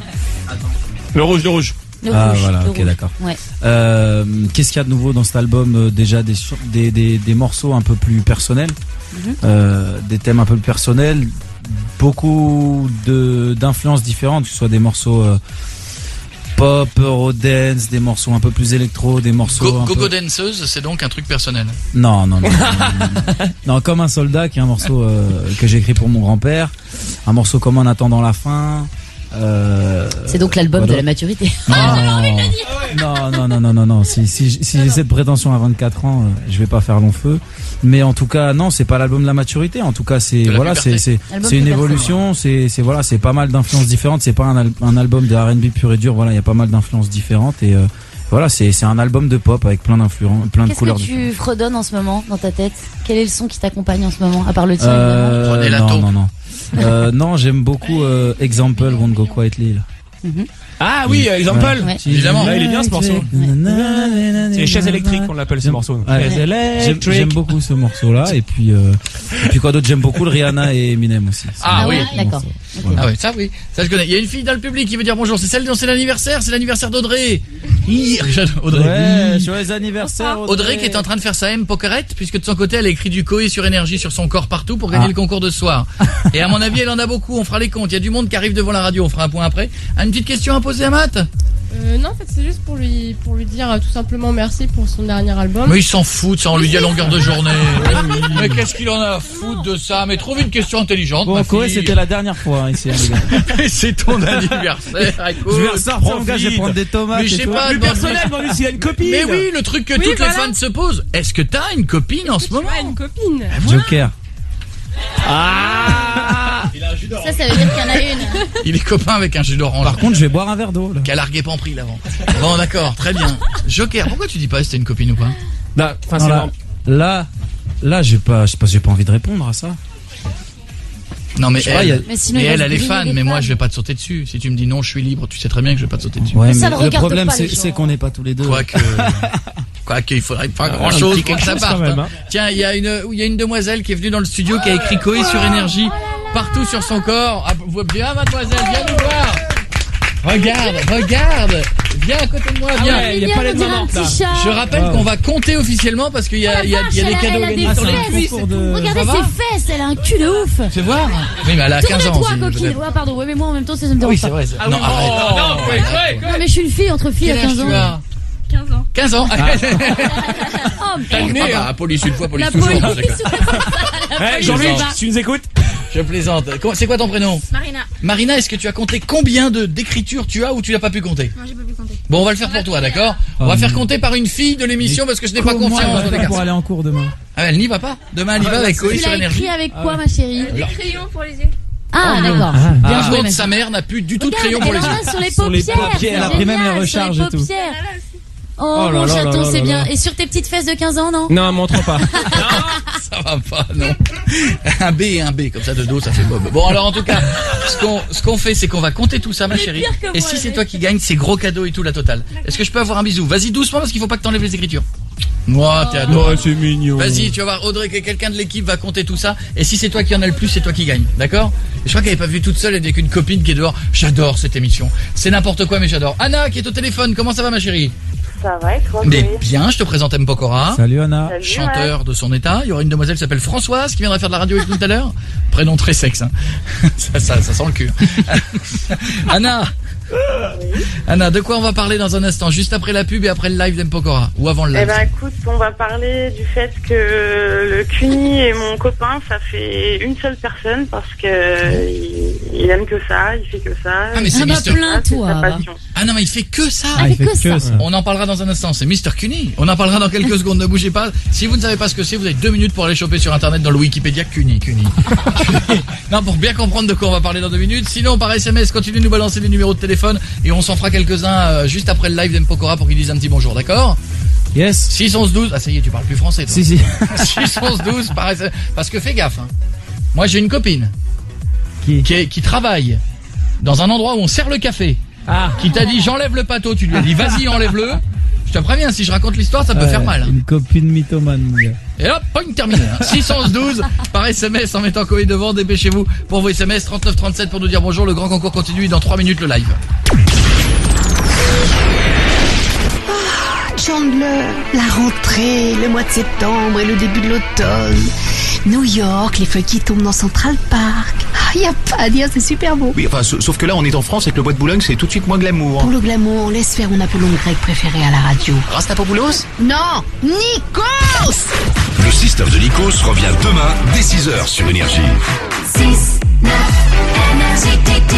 Le rouge, le rouge.
Le
Ah
rouge,
voilà,
le
ok,
rouge.
d'accord.
Ouais.
Euh, Qu'est-ce qu'il y a de nouveau dans cet album? Euh, Déjà des, sur- des, des, des morceaux un peu plus personnels,
Mhm.
euh, des thèmes un peu plus personnels, beaucoup de d'influences différentes, que ce soit des morceaux euh, pop, eurodance, des morceaux un peu plus électro, des morceaux
Go-
un
Gogo
peu...
Danseuse, c'est donc un truc personnel.
Non, non, non. non, non, non. Non, comme un soldat, qui est un morceau euh, que j'ai écrit pour mon grand-père, un morceau comme en attendant la fin. Euh,
C'est donc l'album
voilà.
de la maturité.
Non, non, non, non, non, non, non. Si, si, si j'ai cette prétention à vingt-quatre ans, euh, je vais pas faire long feu. Mais en tout cas, non, c'est pas l'album de la maturité. En tout cas, c'est
De la
voilà,
puberté.
c'est c'est
Album
c'est une
de
évolution. C'est c'est voilà, c'est pas mal d'influences différentes. C'est pas un, al- un album de R and B pur et dur. Voilà, il y a pas mal d'influences différentes et euh, voilà, c'est c'est un album de pop avec plein d'influences, plein de
Qu'est-ce
couleurs
que
différentes.
tu fredonnes en ce moment dans ta tête? Quel est le son qui t'accompagne en ce moment, à part le tien
Euh,
Prenez la
non,
taupe.
non, non, euh, non, j'aime beaucoup euh, Example, Won't Go Quietly. Là.
évidemment?
Ah oui, euh, Example.
Ouais.
Si,
Évidemment.
Là, il est bien ce morceau. C'est les chaises électriques, on l'appelle ce morceau.
Ouais.
Chaises
J'aime
électriques.
j'aime beaucoup ce morceau-là et puis euh, et puis quoi d'autre, j'aime beaucoup le Rihanna et Eminem aussi. C'est
Ah
un
oui.
bon
D'accord.
morceau.
Ok.
Voilà.
Ah ouais, ça oui, ça je connais. Il y a une fille dans le public qui veut dire bonjour. C'est celle dont c'est l'anniversaire. C'est l'anniversaire d'Audrey. Hi, Audrey.
Ouais,
Hi.
joyeux anniversaire Audrey.
Audrey qui est en train de faire sa M Pokerette, puisque de son côté elle a écrit du Coé sur Énergie sur son corps partout pour gagner
Ah.
le concours de ce soir. Et à mon avis elle en a beaucoup, on fera les comptes. Il y a du monde qui arrive devant la radio, on fera un point après. Ah, une petite question à poser à Matt?
Euh, non, en fait, c'est juste pour lui, pour lui dire euh, tout simplement merci pour son dernier album.
Mais il s'en fout, ça on lui dit à longueur de journée. Mais qu'est-ce qu'il en a à foutre de ça? Mais trouve une question intelligente,
Bon,
ma
Koé,
fille.
c'était la dernière fois hein, ici, hein, les gars.
C'est ton anniversaire, écoute.
Je vais ressortir, mon gars, je vais prendre des tomates.
Mais je
et
sais
tout.
pas,
Plus
dans-
personnel, dans lui, s'il a une copine.
Mais oui, le truc que
Oui,
toutes
voilà.
les fans se posent. Est-ce que t'as une copine en ce
Tu
moment?
as une copine.
Joker.
Ah.
Ça, ça veut dire qu'il y en a une.
Il est copain avec un jus d'orange.
Par contre, je vais boire un verre d'eau. Là.
Qui a largué Pampri l'avant. Bon d'accord, très bien. Joker, pourquoi tu dis pas si t'as une copine ou pas?
Non, enfin,
Non,
c'est
là,
vraiment-
là, là, j'ai pas, je sais pas, j'ai pas envie de répondre à ça.
Non mais
Je sais pas,
elle,
il y a-
Mais sinon,
et
il va
elle,
se
elle est
griller
fan,
des
mais moi
fans.
je vais pas te sauter dessus. Si tu me dis non, je suis libre, tu sais très bien que je vais pas te sauter dessus.
Ouais,
Mais
mais
ça ne
le
regarde
problème,
pas
c'est
les gens.
c'est qu'on n'est pas tous les deux.
Quoique, quoique, il faudrait pas grand
Un
chose
petit
pour que
quelque
ça
chose
parte.
quand même,
hein.
hein.
Tiens, il y a une, il y a une demoiselle qui est venue dans le studio qui a écrit Coé sur Énergie partout sur son corps. Ah, vous- Viens mademoiselle, viens nous voir. Regarde, regarde. Viens à côté de moi, viens.
ouais, il y a pas les
on dirait un
mamantes, là.
petit chat.
Je rappelle
Wow.
qu'on va compter officiellement parce qu'il y a, il y a, il y a des
vache,
cadeaux
elle a-
à
elle a
gagner
des
sur les
fesses.
cuisses.
Concours de-
Regardez
Ça va
ses fesses, elle a un cul de ouf.
Fais voir. Oui, mais elle a quinze ans
Tourne-toi,
aussi.
coquine.
peut-être.
Ouais, pardon. Ouais, mais moi en même temps, ça, ça me
Ah
dérange
oui,
pas.
c'est vrai. c'est-
Ah
non,
oui,
arrête.
oh, non, ouais, ouais,
Non, mais je suis une fille entre filles
Quel
à
âge
quinze
tu
ans.
as?
quinze ans.
quinze ans.
Oh,
T'as le
merde.
nez, hein. Police une fois, police
La
toujours.
police.
je déconne.
Eh, Jean-Luc, si tu nous écoutes.
Je plaisante. Comment- C'est quoi ton prénom?
Marina.
Marina, est-ce que tu as compté combien de d'écritures tu as ou tu n'as pas pu compter?
Non, j'ai pas pu compter.
Bon, on va le faire pour toi, d'accord? On va faire compter par une fille de l'émission parce que je n'ai pas
Comment
confiance
elle va
dans les
faire pour
garçons.
aller en cours demain?
Ah, elle n'y va pas. Demain, elle y va avec Coé
Tu
sur
l'as
Énergie.
écrit avec quoi, ma chérie?
Des crayons pour les yeux.
Ah, d'accord.
Ah.
Bien
Par
joué,
contre,
ma
sa mère n'a plus du tout de
Regarde,
crayon pour les
elle en
yeux.
a sur les
Sur les
paupières.
paupières, elle a
c'est
pris même les
génial,
recharges
sur
et tout.
paupières.
Là, là aussi.
Oh,
Oh là
mon
là là
chaton,
là
c'est
là
bien.
là.
Et sur tes petites fesses de quinze ans, non?
Non, montre pas.
Ça va pas, non. Un B et un B, comme ça de dos, ça fait bob. Bon, alors en tout cas, ce qu'on ce qu'on fait, c'est qu'on va compter tout ça, ma chérie.
pire que
Et
moi,
si
le
c'est
mec.
toi qui gagne, c'est gros cadeau et tout la totale. Est-ce que je peux avoir un bisou? Vas-y doucement parce qu'il faut pas que t'enlèves les écritures. Moi, t'es adorable.
c'est mignon.
Vas-y, tu vas voir Audrey que quelqu'un de l'équipe va compter tout ça. Et si c'est toi qui en as le plus, c'est toi qui gagne. D'accord? Et je crois qu'elle est pas venue toute seule, elle est avec une copine qui est dehors. J'adore cette émission. C'est n'importe quoi, mais j'adore. Anna qui est au téléphone. Comment ça va, ma chérie?
Ça va, et toi,
Mais
Chloé?
bien, je te présente M. Pokora.
Salut Anna.
Salut,
Chanteur de son état. Il y aura une demoiselle qui s'appelle Françoise qui viendra faire de la radio avec nous tout à l'heure. Prénom très sexe, hein. ça, ça, ça sent le cul. Anna. Anna, de quoi on va parler dans un instant? Juste après la pub et après le live d'M. Pokora? Ou avant le live?
Eh ben, écoute, on va parler du fait que le Cuny et mon copain, ça fait une seule personne parce que il, il aime que ça, il fait que ça.
Ah, mais c'est
Ah bah
Mister
plains-toi.
sa passion.
Ah non, mais il fait que ça.
Ah, il fait que ça.
On en parlera dans un instant, c'est Mister Cuny. On en parlera dans quelques secondes, ne bougez pas. Si vous ne savez pas ce que c'est, vous avez deux minutes pour aller choper sur internet dans le Wikipédia Cuny, Cuny. Non, pour bien comprendre de quoi on va parler dans deux minutes. Sinon, par S M S, continuez de nous balancer des numéros de téléphone et on s'en fera quelques-uns euh, juste après le live d'M. Pokora pour qu'il dise un petit bonjour, d'accord?
Yes.
six onze douze. Ah ça y est, tu parles plus français, toi.
Si, si.
six onze douze par S M S. Parce que fais gaffe, hein. Moi, j'ai une copine
Qui
qui, est- qui travaille dans un endroit où on sert le café.
Ah.
Qui t'a dit j'enlève le pâteau, tu lui as dit vas-y enlève-le. Je te préviens, si je raconte l'histoire, ça peut
Ouais,
faire mal.
Une copine mythomane, mon gars.
Et hop, point terminé. hein. six onze douze par S M S en mettant Coé devant, dépêchez-vous pour vos S M S trente-neuf trente-sept pour nous dire bonjour. Le grand concours continue dans trois minutes le live.
Chandler, la rentrée, le mois de septembre et le début de l'automne. New York, les feuilles qui tombent dans Central Park. Ah, y a pas à dire, c'est super beau.
Oui, enfin, sa- sauf que là, on est en France et que le bois de Boulogne, c'est tout de suite moins glamour.
Pour le glamour, on laisse faire mon Apollon grec préféré à la radio.
Rastapopoulos?
Non, Nikos.
Le système de Nikos revient demain dès six heures sur Énergie.
six, neuf,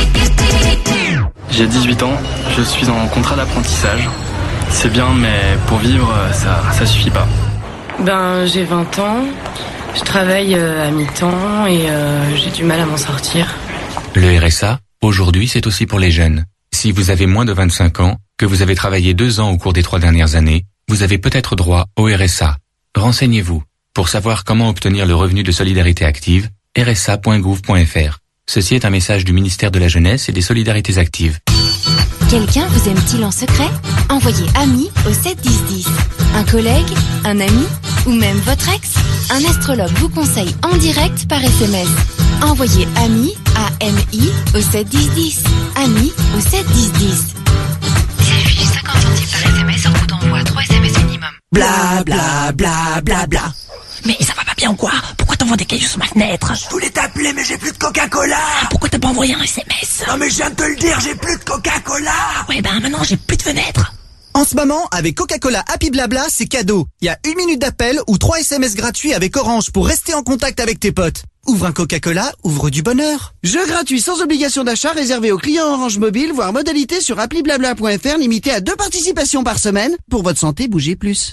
J'ai dix-huit ans, je suis en contrat d'apprentissage. C'est bien, mais pour vivre, ça, ça suffit pas.
Ben, j'ai vingt ans, je travaille euh, à mi-temps et euh, j'ai du mal à m'en sortir.
Le R S A, aujourd'hui, c'est aussi pour les jeunes. Si vous avez moins de vingt-cinq ans, que vous avez travaillé deux ans au cours des trois dernières années, vous avez peut-être droit au R S A. Renseignez-vous. Pour savoir comment obtenir le revenu de solidarité active, r s a point gouv point f r. Ceci est un message du ministère de la Jeunesse et des Solidarités Actives.
Quelqu'un vous aime-t-il en secret? Envoyez ami au sept dix dix. Un collègue? Un ami? Ou même votre ex? Un astrologue vous conseille en direct par S M S. Envoyez ami, A M I, au sept dix dix. Ami au sept dix dix.
Suffit cinquante centimes par S M S en coût d'envoi, trois S M S minimum.
Bla bla bla bla bla.
Mais ça va pas bien ou quoi? Pourquoi t'envoies des cailloux sur ma fenêtre?
Je voulais t'appeler mais j'ai plus de Coca-Cola.
Pourquoi t'as pas envoyé un S M S?
Non mais je viens de te le dire, j'ai plus de Coca-Cola.
Ouais ben maintenant j'ai plus de fenêtre.
En ce moment, avec Coca-Cola Happy Blabla, c'est cadeau. Il y a une minute d'appel ou trois S M S gratuits avec Orange pour rester en contact avec tes potes. Ouvre un Coca-Cola, ouvre du bonheur. Jeu gratuit sans obligation d'achat réservé aux clients Orange Mobile, voire modalité sur appli blabla point f r, limité à deux participations par semaine. Pour votre santé, bougez plus.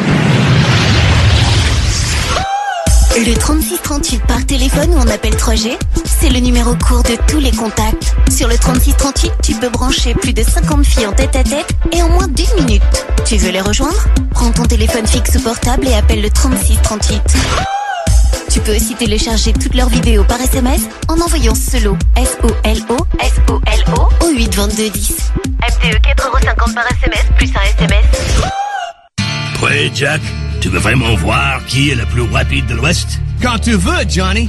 Le trente-six trente-huit par téléphone ou en appel trois G, c'est le numéro court de tous les contacts. Sur le trente-six trente-huit, tu peux brancher plus de cinquante filles en tête à tête et en moins d'une minute. Tu veux les rejoindre? Prends ton téléphone fixe ou portable et appelle le trente-six trente-huit. Tu peux aussi télécharger toutes leurs vidéos par S M S en envoyant SOLO, S O L O, S O L O, au huit vingt-deux dix.
M T E quatre euros cinquante par S M S plus un S M S.
Ouais, Jack, tu veux vraiment voir qui est le plus rapide de l'Ouest?
Quand tu veux, Johnny.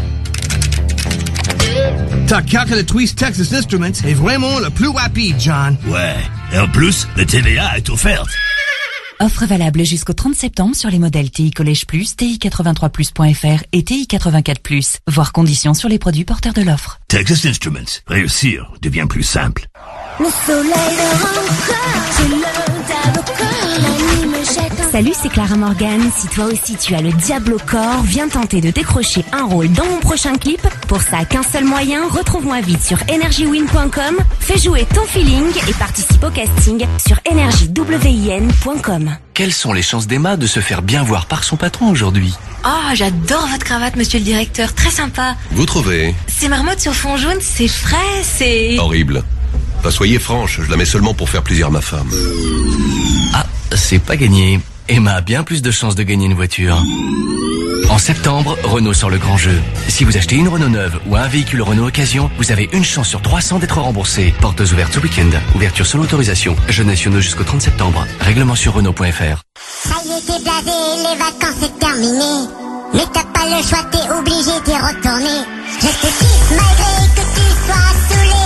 Ta calculatrice Texas Instruments est vraiment le plus rapide, John.
Ouais, et en plus, le T V A est offerte.
Offre valable jusqu'au trente septembre sur les modèles T I Collège Plus, T I quatre-vingt-trois plus point f r et T I quatre-vingt-quatre plus. Voir conditions sur les produits porteurs de l'offre.
Texas Instruments, réussir devient plus simple.
Le soleil rentre, c'est le diable au corps, la nuit me jette.
Salut, c'est Clara Morgan. Si toi aussi tu as le diable au corps, viens tenter de décrocher un rôle dans mon prochain clip. Pour ça, qu'un seul moyen, retrouve-moi vite sur energy win point com, fais jouer ton feeling et participe au casting sur energy win point com.
Quelles sont les chances d'Emma de se faire bien voir par son patron aujourd'hui?
Oh, j'adore votre cravate, monsieur le directeur. Très sympa.
Vous trouvez?
Ces marmottes sur fond jaune, c'est frais, c'est...
Horrible. Bah, soyez franche, je la mets seulement pour faire plaisir à ma femme.
Ah, c'est pas gagné. Emma a bien plus de chances de gagner une voiture. En septembre, Renault sort le grand jeu. Si vous achetez une Renault neuve ou un véhicule Renault occasion, vous avez une chance sur trois cents d'être remboursé. Portes ouvertes ce week-end. Ouverture sous l'autorisation. Jeux nationaux jusqu'au trente septembre. Règlement sur Renault point f r.
Ça y est, t'es blasé, les vacances c'est terminé. Mais t'as pas le choix, t'es obligé d'y retourner. Je te kiffe malgré que tu sois saoulé. Tes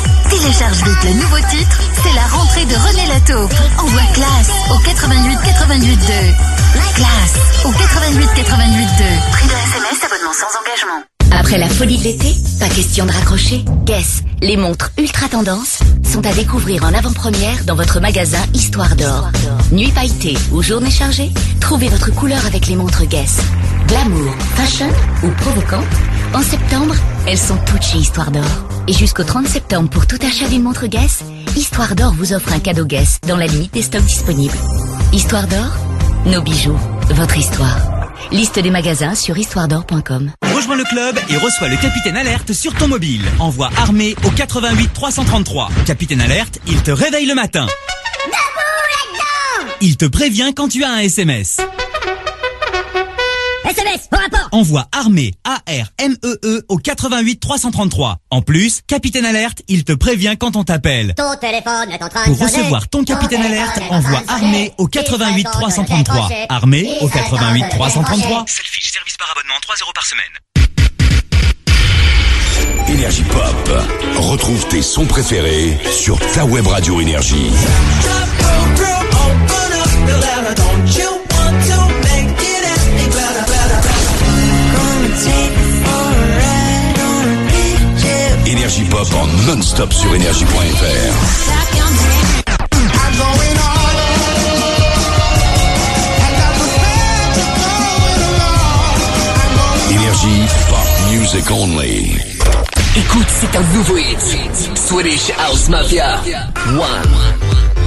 Télécharge vite le nouveau titre, c'est la rentrée de René Lataupe. Envoie classe au quatre-vingt-huit quatre-vingt-huit deux. Classe au quatre-vingt-huit quatre-vingt-huit deux. Prix de S M S, abonnement sans engagement.
Après la folie de l'été, pas question de raccrocher. Guess, les montres ultra tendance sont à découvrir en avant-première dans votre magasin Histoire d'Or. Nuit pailletée ou journée chargée, trouvez votre couleur avec les montres Guess. Glamour, fashion ou provocante, en septembre, elles sont toutes chez Histoire d'Or. Et jusqu'au trente septembre, pour tout achat d'une montre Guess, Histoire d'Or vous offre un cadeau Guess dans la limite des stocks disponibles. Histoire d'Or, nos bijoux, votre histoire. Liste des magasins sur histoire d'or point com.
Rejoins le club et reçois le Capitaine Alerte sur ton mobile. Envoie armée au quatre-vingt-huit trois cent trente-trois. Capitaine Alerte, il te réveille le matin. Il te prévient quand tu as un S M S.
S M S, au rapport.
Envoie armée, A R M E E au quatre-vingt-huit trois cent trente-trois. En plus, Capitaine Alerte, il te prévient quand on t'appelle.
Ton téléphone est en train
Pour
de sonner.
recevoir ton Capitaine Alerte, envoie armée au quatre-vingt-huit trois cent trente-trois. Armée au quatre-vingt-huit trois cent trente-trois. Selfish, service par abonnement, trois euros par semaine.
Énergie Pop. Retrouve tes sons préférés sur ta web radio Énergie. Énergie Pop en non-stop sur énergie point F R. Énergie Pop Music Only.
Écoute, c'est un nouveau hit. Swedish House Mafia. One.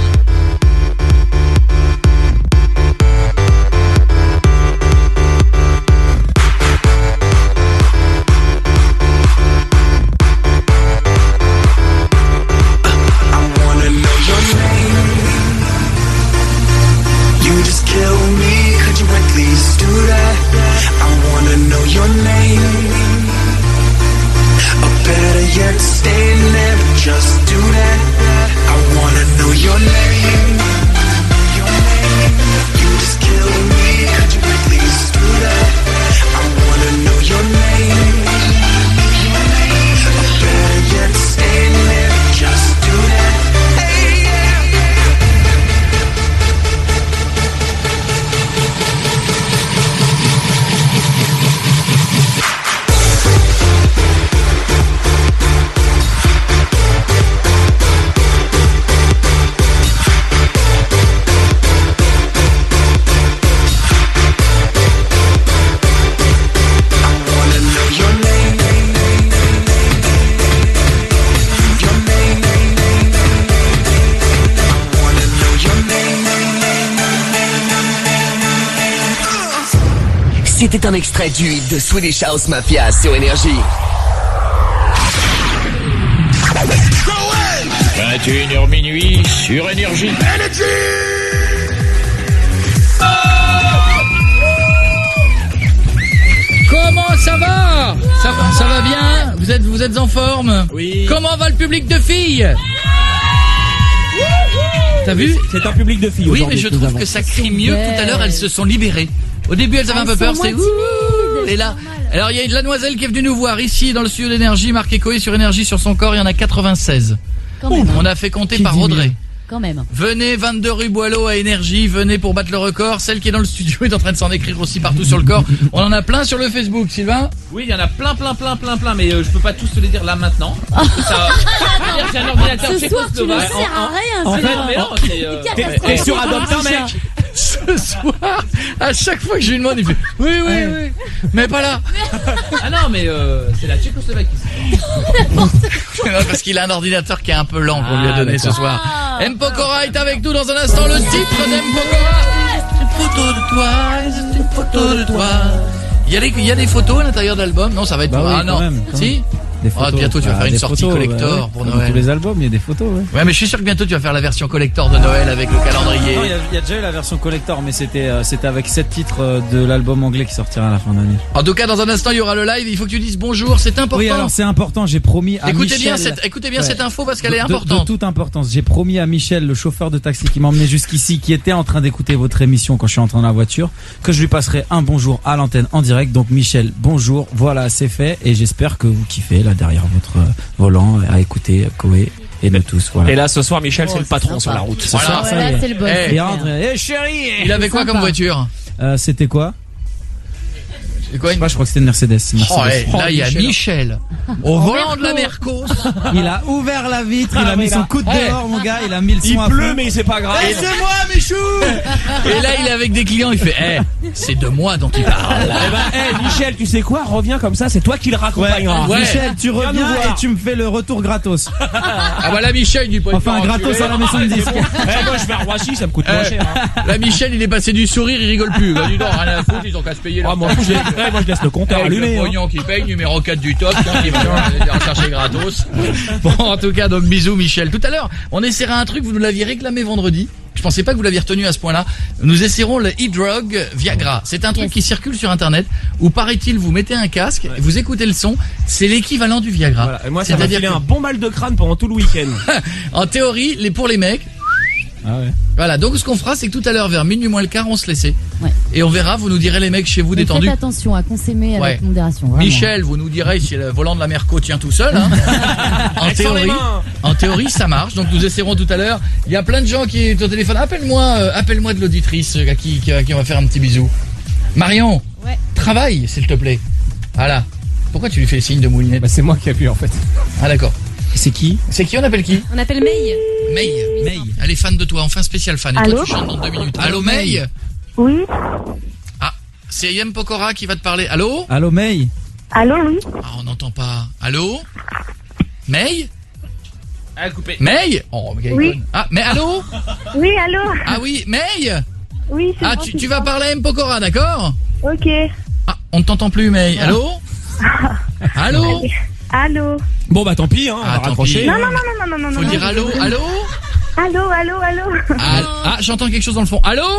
Just do that. I wanna know your name. Your name. You just kill me. Could you please do that? I wanna know your name. Your name. Or better yet, stay there. Just do that. Hey,
C'était un extrait du hit de Swedish House Mafia sur Énergie.
vingt et une heures minuit sur Énergie.
Comment ça va? Ça va, ça va bien? Vous êtes, vous êtes en forme?
Oui.
Comment va le public de filles? T'as vu?
C'est un public de filles.
Oui, mais je trouve que ça crie mieux. Tout à l'heure, elles se sont libérées. Au début, elles avaient un peu peur, c'est ouh. Et là, alors il y a une Lademoiselle qui est venue nous voir ici dans le studio d'énergie, marqué Coé sur Énergie sur son corps, il y en a quatre-vingt-seize.
Quand même.
On a fait compter par Audrey.
Quand même.
Venez, vingt-deux rue Boileau à Énergie, venez pour battre le record. Celle qui est dans le studio est en train de s'en écrire aussi partout sur le corps. On en a plein sur le Facebook, Sylvain.
Oui, il y en a plein, plein, plein, plein, plein, mais euh, je peux pas tous te les dire là maintenant. Ça, c'est-à-dire que j'ai un ordinateur
tchécoslovaque. Ça sert à rien,
en, en, en fait, mais non, c'est, euh, t'es, t'es sur Adopte, mec.
Ce soir, à chaque fois que je lui demande, il fait oui, oui, oui, mais pas là.
Ah non, mais euh, c'est la Tchécoslovaquie.
Non, parce qu'il a un ordinateur qui est un peu lent qu'on lui a donné ce soir.
Ah.
M. Pokora est avec nous dans un instant. Le titre d'M. Pokora, c'est une photo de toi, c'est une photo de toi. Il y a des, il y a des photos à l'intérieur de l'album. Non, ça va être
bah
pas.
Oui,
ah non,
même,
si.
Des photos.
Oh, bientôt tu vas
ah,
faire une sortie
photos,
collector
bah, ouais.
pour
Dans
Noël.
tous les albums, il y a des photos. Ouais,
ouais mais je suis sûr que bientôt tu vas faire la version collector de Noël avec le calendrier.
Non, il y, y a déjà eu la version collector, mais c'était euh, c'était avec sept titres euh, de l'album anglais qui sortira à la fin d'année.
En tout cas, dans un instant, il y aura le live. Il faut que tu dises bonjour, c'est important.
Oui, alors c'est important. J'ai promis à
écoutez
Michel.
Bien cette, écoutez bien ouais. cette info parce qu'elle
de,
est importante.
De, de toute importance. J'ai promis à Michel, le chauffeur de taxi qui m'a emmené jusqu'ici, qui était en train d'écouter votre émission quand je suis entré dans la voiture, que je lui passerai un bonjour à l'antenne en direct. Donc Michel, bonjour. Voilà, c'est fait et j'espère que vous kiffez là derrière votre euh, volant à écouter Koé et nous tous. Voilà.
Et là, ce soir, Michel,
Oh,
c'est le
c'est
patron
sympa.
sur la route.
Ce
Voilà.
soir, ça
Ouais,
y
là,
est.
c'est le boss.
Eh,
Il rentre, eh chérie.
Il avait quoi
Sympa.
comme voiture?
Euh, C'était quoi?
C'est quoi
Je sais
une...
pas, je crois que c'était une Mercedes. une
Oh,
Mercedes.
eh, là, il y a
Michel.
Michel au
En
volant de la
Merco.
Mercos.
Il a ouvert la vitre, il
Ah,
a mis
mais
son
là-
coup de
Eh.
dehors, mon gars, il a mis le son
Il
à
pleut,
fond.
mais c'est pas grave.
Et c'est moi, Michou. Et là, il est avec des clients, il fait, eh, c'est de moi dont il parle.
Eh ben, eh, Michel, tu sais quoi? Reviens comme ça, c'est toi qui le
Ouais,
raccompagneras.
Ouais.
Michel, tu
Viens nous
reviens
voir.
et tu me fais le retour gratos.
Ah bah là, Michel, il dit pas.
Enfin, gratos à la maison de disque.
Eh, moi, je vais à Roissy, ça me coûte moins
Eh,
cher. Hein.
Là, Michel, il est passé du sourire, il rigole plus. Bah, dis donc, rien à foutre, ils ont qu'à se payer leur
Ah, moi, je, eh, moi, je laisse le compteur
Avec
allumé.
le
hein.
pognon qui paye, numéro quatre du top, tiens, qui va aller rechercher gratos. Bon, en tout cas, donc bisous Michel. Tout à l'heure, on essaiera un truc, vous nous l'aviez réclamé vendredi. Je pensais pas que vous l'aviez retenu à ce point-là. Nous essaierons le e-drug Viagra. C'est un truc
Yes.
qui circule sur internet où paraît-il vous mettez un casque, et vous écoutez le son, c'est l'équivalent du Viagra.
Voilà. Et moi, ça m'a
C'est-à-dire
filé
que-
un bon mal de crâne pendant tout le week-end.
en théorie, les, pour les mecs,
Ah ouais.
voilà, donc ce qu'on fera, c'est que tout à l'heure, vers minuit moins le quart, on se laissait.
Ouais.
Et on verra, vous nous direz les mecs chez vous
Mais
détendus.
faites attention à consommer avec
Ouais.
modération. vraiment.
Michel, vous nous direz si le volant de la Merco tient tout seul. Hein. en,
Avec sans les
théorie,
mains.
en théorie, ça marche. Donc nous essaierons tout à l'heure. Il y a plein de gens qui est au téléphone. Appelle-moi, euh, appelle-moi de l'auditrice euh, à qui, qui, à qui on va faire un petit bisou. Marion,
Ouais.
travaille, s'il te plaît. Voilà. Pourquoi tu lui fais le signe de moulinette?
Bah, c'est moi qui appuie en fait.
Ah d'accord.
C'est qui?
C'est qui? On appelle qui?
On appelle May.
May. May. Elle est fan de toi. On fait un spécial fan. Et
Allô
toi, tu chantes dans deux minutes. Allô, May.
Oui.
Ah, c'est Yem Pokora qui va te parler. Allô?
Allô, May?
Allô, oui.
Ah, on n'entend pas. Allô? May?
Ah, coupé.
May? Oh, mais quelle
Oui.
conne. Ah, mais allô?
Oui, allô.
Ah oui, May?
Oui, c'est
Ah,
moi
tu,
qui
tu vas
parle.
parler à M. Pokora, d'accord?
Ok.
Ah, on ne t'entend plus, May. Allô? Allô?
Allô.
Bon, bah tant pis, hein, on
Ah,
va
tant
raccrocher.
pis.
Non, non, non, non, non, non,
Faut
non.
dire
non,
allô?
je-
Allô?
Allô, allô, allô.
Ah, ah, j'entends quelque chose dans le fond. Allô?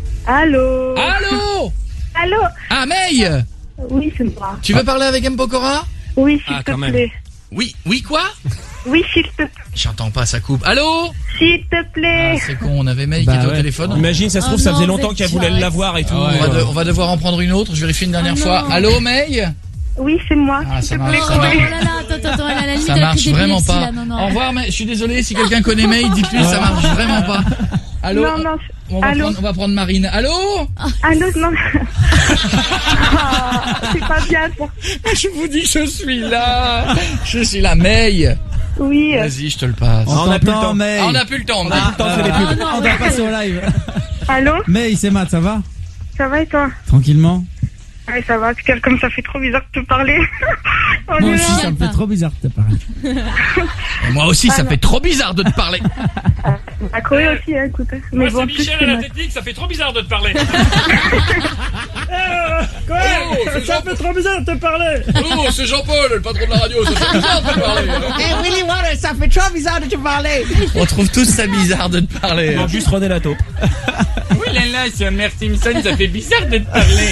Allô.
Allô?
Allô.
Ah, May?
Oui, c'est moi.
Tu veux parler avec M. Pokora?
Oui, s'il
Ah,
te
quand même.
plaît.
Oui, oui, quoi?
Oui, s'il te plaît.
J'entends pas, ça coupe. Allô?
S'il te plaît.
Ah, c'est con, on avait May
Bah
qui était au
ouais.
téléphone.
Imagine, ça se trouve,
Oh
ça
non,
faisait
vous
longtemps
êtes
qu'elle voulait
direct.
l'avoir et tout.
Ah, on, va de- on va devoir en prendre une autre, je vérifie une dernière
Oh
fois.
non.
Allô, May?
Oui, c'est moi.
Ah,
s'il
ça
te
marche,
plaît,
ça
Oh
marche.
Chloé.
là là, attends, attends, attends, elle a la limite,
Ça
elle a
marche
pris
vraiment
d'épilepsie,
pas.
là, non, non.
Au revoir, mais je suis désolé, si quelqu'un connaît May, dites-lui, ça marche vraiment pas. Allô?
Non, non.
On va,
Allô.
prendre, on va prendre Marine. Allô?
Allô, non. Ah, c'est pas bien ça.
Je vous dis, je suis là. Je suis là, May.
Oui.
Vas-y, je te le passe.
On
on a plus le
t'entend,
temps.
May.
Ah, on n'a plus le temps.
On a plus le temps de faire des
Ah,
pubs.
non,
on
ouais.
doit passer au live.
Allô.
May, c'est Matt, ça va?
Ça va et toi?
Tranquillement?
Ouais, ça va. Parce que comme ça fait trop bizarre de te parler. On
Moi
est
aussi,
là.
ça me fait trop bizarre de te parler.
Et moi aussi, ça
Ah, non.
fait trop bizarre de te parler.
À Chloé aussi, hein, écoute. Mais bon, en plus, c'est ma-
technique, ça fait trop bizarre de te parler.
Oh, c'est Jean-
trop bizarre de te parler.
Oh, c'est Jean-Paul, le patron de la radio. Ça fait bizarre de te parler.
Eh, Willy Wallace, ça fait trop bizarre de te parler.
On trouve tous ça bizarre de te parler.
Non, juste René la taupe.
Oui, là, là, c'est Mère Simpson, ça fait bizarre de te parler.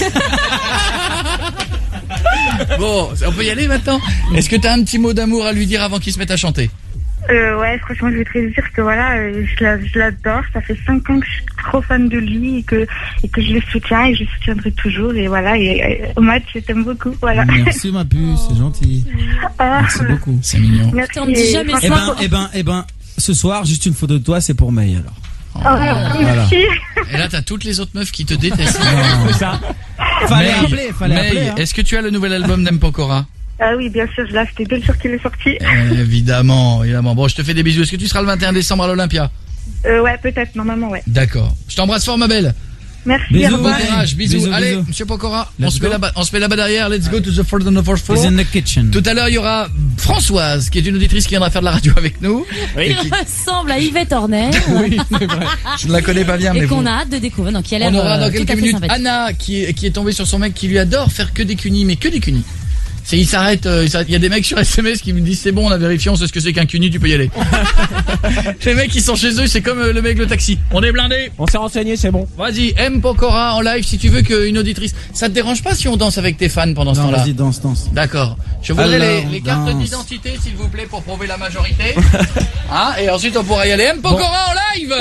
Bon, on peut y aller maintenant. Est-ce que t'as un petit mot d'amour à lui dire avant qu'il se mette à chanter?
Euh, ouais, franchement, je vais te dire que voilà, euh, je la- je l'adore. Ça fait cinq ans que je suis trop fan de lui et que, et que je le soutiens et je le soutiendrai toujours. Et voilà, et, et Matt, je t'aime beaucoup. Voilà.
Merci ma puce, c'est gentil.
Ah,
Merci beaucoup.
C'est mignon.
merci.
On me dit jamais
Eh
Franchement,
ben, eh ben, eh ben, ce soir, juste une photo de toi, c'est pour May alors.
oh, merci.
Et là, t'as toutes les autres meufs qui te détestent.
C'est ça. Fallait
May,
appeler, fallait
May,
appeler. hein.
est-ce que tu as le nouvel album d'M. Pokora?
Ah oui, bien sûr, je l'ai acheté dès le jour qu'il est sorti.
Euh, Évidemment, évidemment. Bon, je te fais des bisous. Est-ce que tu seras le vingt et un décembre à l'Olympia?
Euh, ouais, peut-être, normalement, ouais.
D'accord. Je t'embrasse fort, ma belle.
Merci.
Bisous,
au revoir.
Bon courage, bisous.
Bisous,
Allez,
bisous.
monsieur Pokora, on
Let's
se, met
go.
là-bas, on se met là-bas derrière. Let's go to the fourth and the fourth floor.
He's in the kitchen.
Tout à l'heure, il y aura Françoise, qui est une auditrice qui viendra faire de la radio avec nous. Et
Il
qui-
ressemble à Yvette Horner.
Oui, c'est vrai. Je ne la connais pas bien, mais
Et qu'on
vous-
a hâte de découvrir. Donc, il a
On
l'air
aura
euh,
dans
tout
quelques
à fait
minutes
sympathique.
Anna qui est, qui est tombée sur son mec qui lui adore faire que des cunis, mais que des cunis. C'est, il s'arrête, euh, il s'arrête- il y a des mecs sur S M S qui me disent c'est bon, on a vérifié, on sait ce que c'est qu'un cuni, tu peux y aller. Les mecs qui sont chez eux, c'est comme euh, le mec le taxi. On est blindé.
On s'est renseigné, c'est bon.
Vas-y, M. Pokora en live si tu veux qu'une auditrice. Ça te dérange pas si on danse avec tes fans pendant ce
Non,
temps-là?
vas-y, danse, danse.
D'accord. Je voudrais
Alors,
les,
on
les cartes
danse.
d'identité, s'il vous plaît, pour prouver la majorité. Hein, et ensuite on pourra y aller. M. Pokora en live.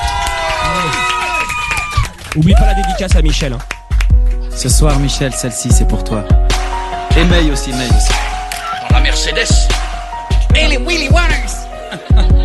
Oublie pas la dédicace à Michel. hein.
Ce soir, Michel, celle-ci, c'est pour toi. Et May aussi, May aussi.
Dans la Mercedes. Et les Willy Waters.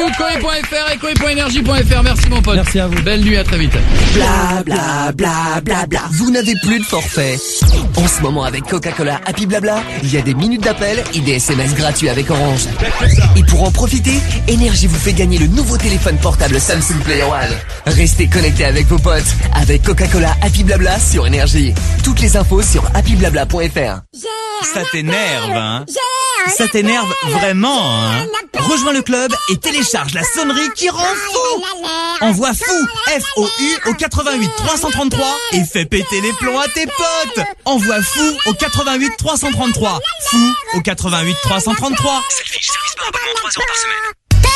vous, Koé point F R et Koé point énergie point F R. Merci mon pote.
Merci à vous.
Belle nuit, à très vite.
Bla bla bla bla bla. Vous n'avez plus de forfait. En ce moment avec Coca-Cola Happy Blabla, il y a des minutes d'appel et des S M S gratuits avec Orange. Et pour en profiter, Énergie vous fait gagner le nouveau téléphone portable Samsung Player One. Restez connectés avec vos potes avec Coca-Cola Happy Blabla sur Énergie. Toutes les infos sur happy blabla point F R.
Ça t'énerve, hein? Ça t'énerve vraiment, hein? Rejoins le club et télécharge la sonnerie qui rend fou! Envoie fou, F O U au quatre-vingt-huit trois cent trente-trois et fais péter les plombs à tes potes! Envoie fou au quatre-vingt-huit trois cent trente-trois. Fou au quatre-vingt-huit trois cent trente-trois.
Selfie, service par abonnement, trois euros par semaine.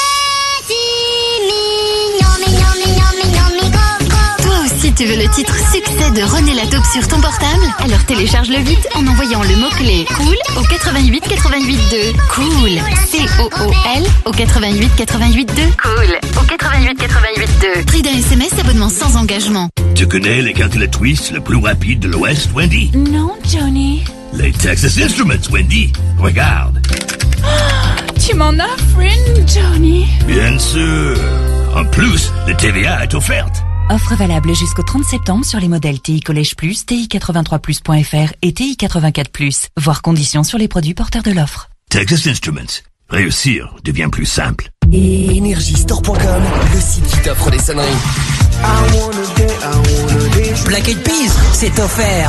Si tu veux le titre succès de René Lataupe sur ton portable, alors télécharge-le vite en envoyant le mot-clé cool au quatre-vingt-huit quatre-vingt-huit deux. Cool, C O O L au quatre-vingt-huit quatre-vingt-huit deux. Cool, au quatre-vingt-huit quatre-vingt-huit deux. Prix d'un S M S, abonnement sans engagement.
Tu connais les calculs Twist le plus rapide de l'Ouest, Wendy?
Non, Johnny.
Les Texas Instruments, Wendy. Regarde.
Tu m'en offres une, Johnny?
Bien sûr. En plus, le T V A est offerte.
Offre valable jusqu'au trente septembre sur les modèles T I Collège Plus, T I quatre-vingt-trois plus point F R et T I quatre-vingt-quatre plus. Voir conditions sur les produits porteurs de l'offre.
Texas Instruments. Réussir devient plus simple.
Et Energiestore point com, le site qui t'offre des sonneries. Black Eyed Peas, c'est offert.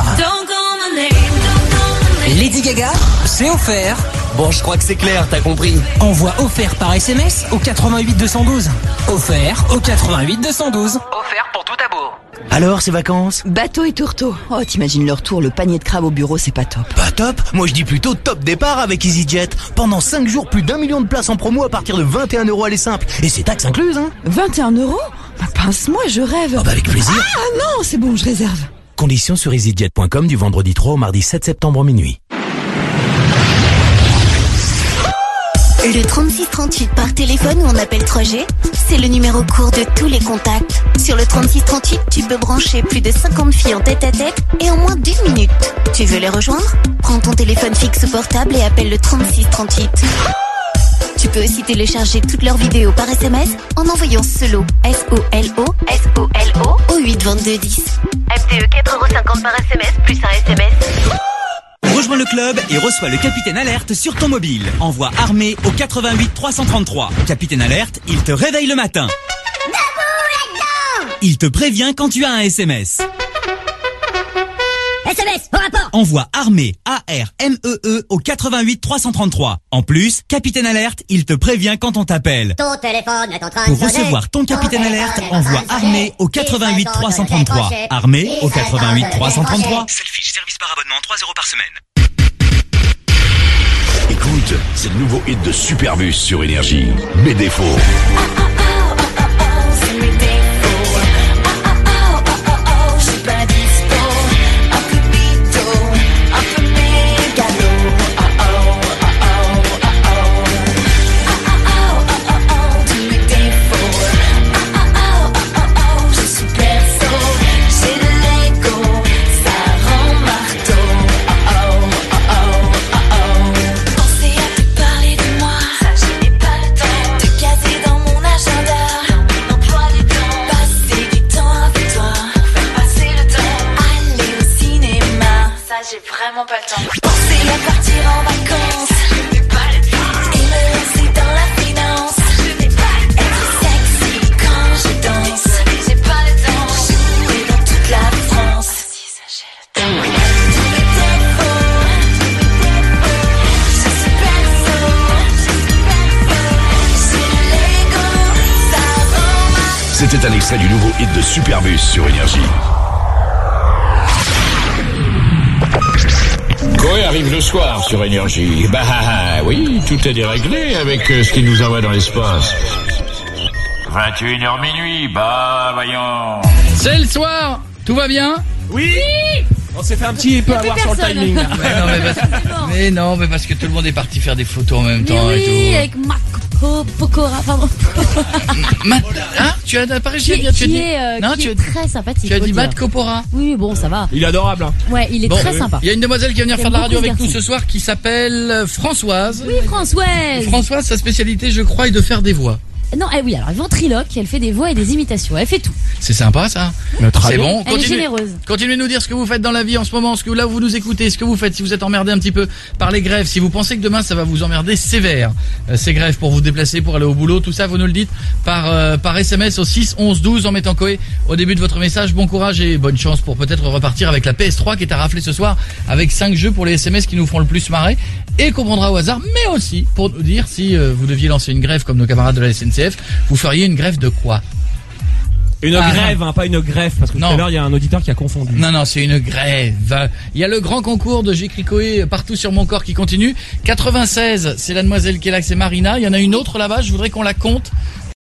Lady Gaga, c'est offert. Bon, je crois que c'est clair, t'as compris. Envoie offert par S M S au quatre-vingt-huit deux cent douze. Offert au quatre-vingt-huit deux cent douze.
Offert pour tout à bout.
Alors, ces vacances?
Bateau et tourteau. Oh, t'imagines leur tour, le panier de crabes au bureau, c'est pas top.
Pas top? Moi, je dis plutôt top départ avec EasyJet. Pendant cinq jours, plus d'un million de places en promo à partir de vingt et un euros aller simple. Et c'est taxe incluse, hein?
vingt et un euros? Bah, pince-moi, je rêve.
Oh, bah, avec plaisir.
Ah non, c'est bon, je réserve.
Conditions sur easyjet point com du vendredi trois au mardi sept septembre minuit.
Le trente-six trente-huit par téléphone ou en appel trois G, c'est le numéro court de tous les contacts. Sur le trente-six trente-huit, tu peux brancher plus de cinquante filles en tête à tête et en moins d'une minute. Tu veux les rejoindre? Prends ton téléphone fixe ou portable et appelle le trente-six trente-huit. Tu peux aussi télécharger toutes leurs vidéos par S M S en envoyant SOLO, S O L O, S O L O, au huit vingt-deux dix.
M T E quatre euros cinquante par S M S, plus un S M S.
Rejoins le club et reçois le Capitaine Alerte sur ton mobile. Envoie armée au quatre-vingt-huit trois cent trente-trois. Capitaine Alerte, il te réveille le matin. Il te prévient quand tu as un S M S.
S M S, au rapport.
Envoie armée, A R M E E au quatre-vingt-huit trois cent trente-trois. En plus, Capitaine Alerte, il te prévient quand on t'appelle.
Ton téléphone est en train
Pour
de sonner.
recevoir ton Capitaine
Ton
Alerte,
téléphone est en
envoie
train de sonner.
armée au quatre-vingt-huit trois cent trente-trois.
décrocher.
Armée au
Il est
quatre-vingt-huit
temps de
trois cent trente-trois.
Selfie, service par abonnement, trois euros par semaine.
Écoute, c'est le nouveau hit de Superbus sur Énergie. Mes défauts.
J'ai vraiment pas le temps. Penser à partir en vacances. Je n'ai pas le temps. Et me lancer dans la finance. Je n'ai pas le temps. Être sexy quand je danse. J'ai pas le temps. Jouer dans toute la France. Si ça j'ai le temps. Tous mes défauts. Je suis perso. J'ai l'ego. Ça rend ma.
C'était un extrait du nouveau hit de Superbus sur Énergie.
Koé arrive le soir sur Énergie. Bah oui, tout est déréglé avec euh, ce qu'il nous envoie dans l'espace. vingt et une heures minuit, bah voyons.
C'est le soir, tout va bien?
Oui. On s'est fait un petit peu avoir sur le timing.
mais, non, mais, parce... mais non, mais parce que tout le monde est parti faire des photos en même
Mais
temps
oui,
et tout.
avec Marco Pocora, pardon.
Matt, hein? Tu as pas réussi à
Qui,
dire, tu as
qui
dit.
est, euh,
Non,
qui
tu
est
as-
très sympathique.
Tu as
faut
dit
le
Matt
dire.
Copora.
Oui, bon, ça va.
Il est adorable. Hein.
Ouais, il est
Bon,
très sympa.
Il y a une demoiselle qui va venir
J'aime
faire de la radio
beaucoup
avec
ce
nous ce
garçon.
soir qui s'appelle Françoise.
Oui, Françoise.
Françoise, sa spécialité, je crois, est de faire des voix.
Non, eh oui, alors elle ventriloque, elle fait des voix et des imitations, elle fait tout.
C'est sympa ça. C'est bon.
Elle est
Continuez,
généreuse.
continuez de nous dire ce que vous faites dans la vie en ce moment, ce que là où vous nous écoutez, ce que vous faites, si vous êtes emmerdé un petit peu par les grèves, si vous pensez que demain ça va vous emmerder sévère, euh, ces grèves pour vous déplacer, pour aller au boulot, tout ça, vous nous le dites par euh, par S M S au six onze douze en mettant Coé au début de votre message. Bon courage et bonne chance pour peut-être repartir avec la P S trois qui est à rafler ce soir, avec cinq jeux pour les S M S qui nous font le plus marrer, et qu'on prendra au hasard, mais aussi pour nous dire si euh, vous deviez lancer une grève comme nos camarades de la S N C F, vous feriez une grève de quoi?
Une
Ah,
grève, hein, pas une greffe, parce que tout
Non.
à l'heure il y a un auditeur qui a confondu.
Non, non, c'est une grève. Il y a le grand concours de J'écris Coé partout sur mon corps qui continue. quatre-vingt-seize, c'est la demoiselle qui est là, c'est Marina. Il y en a une autre là-bas, je voudrais qu'on la compte.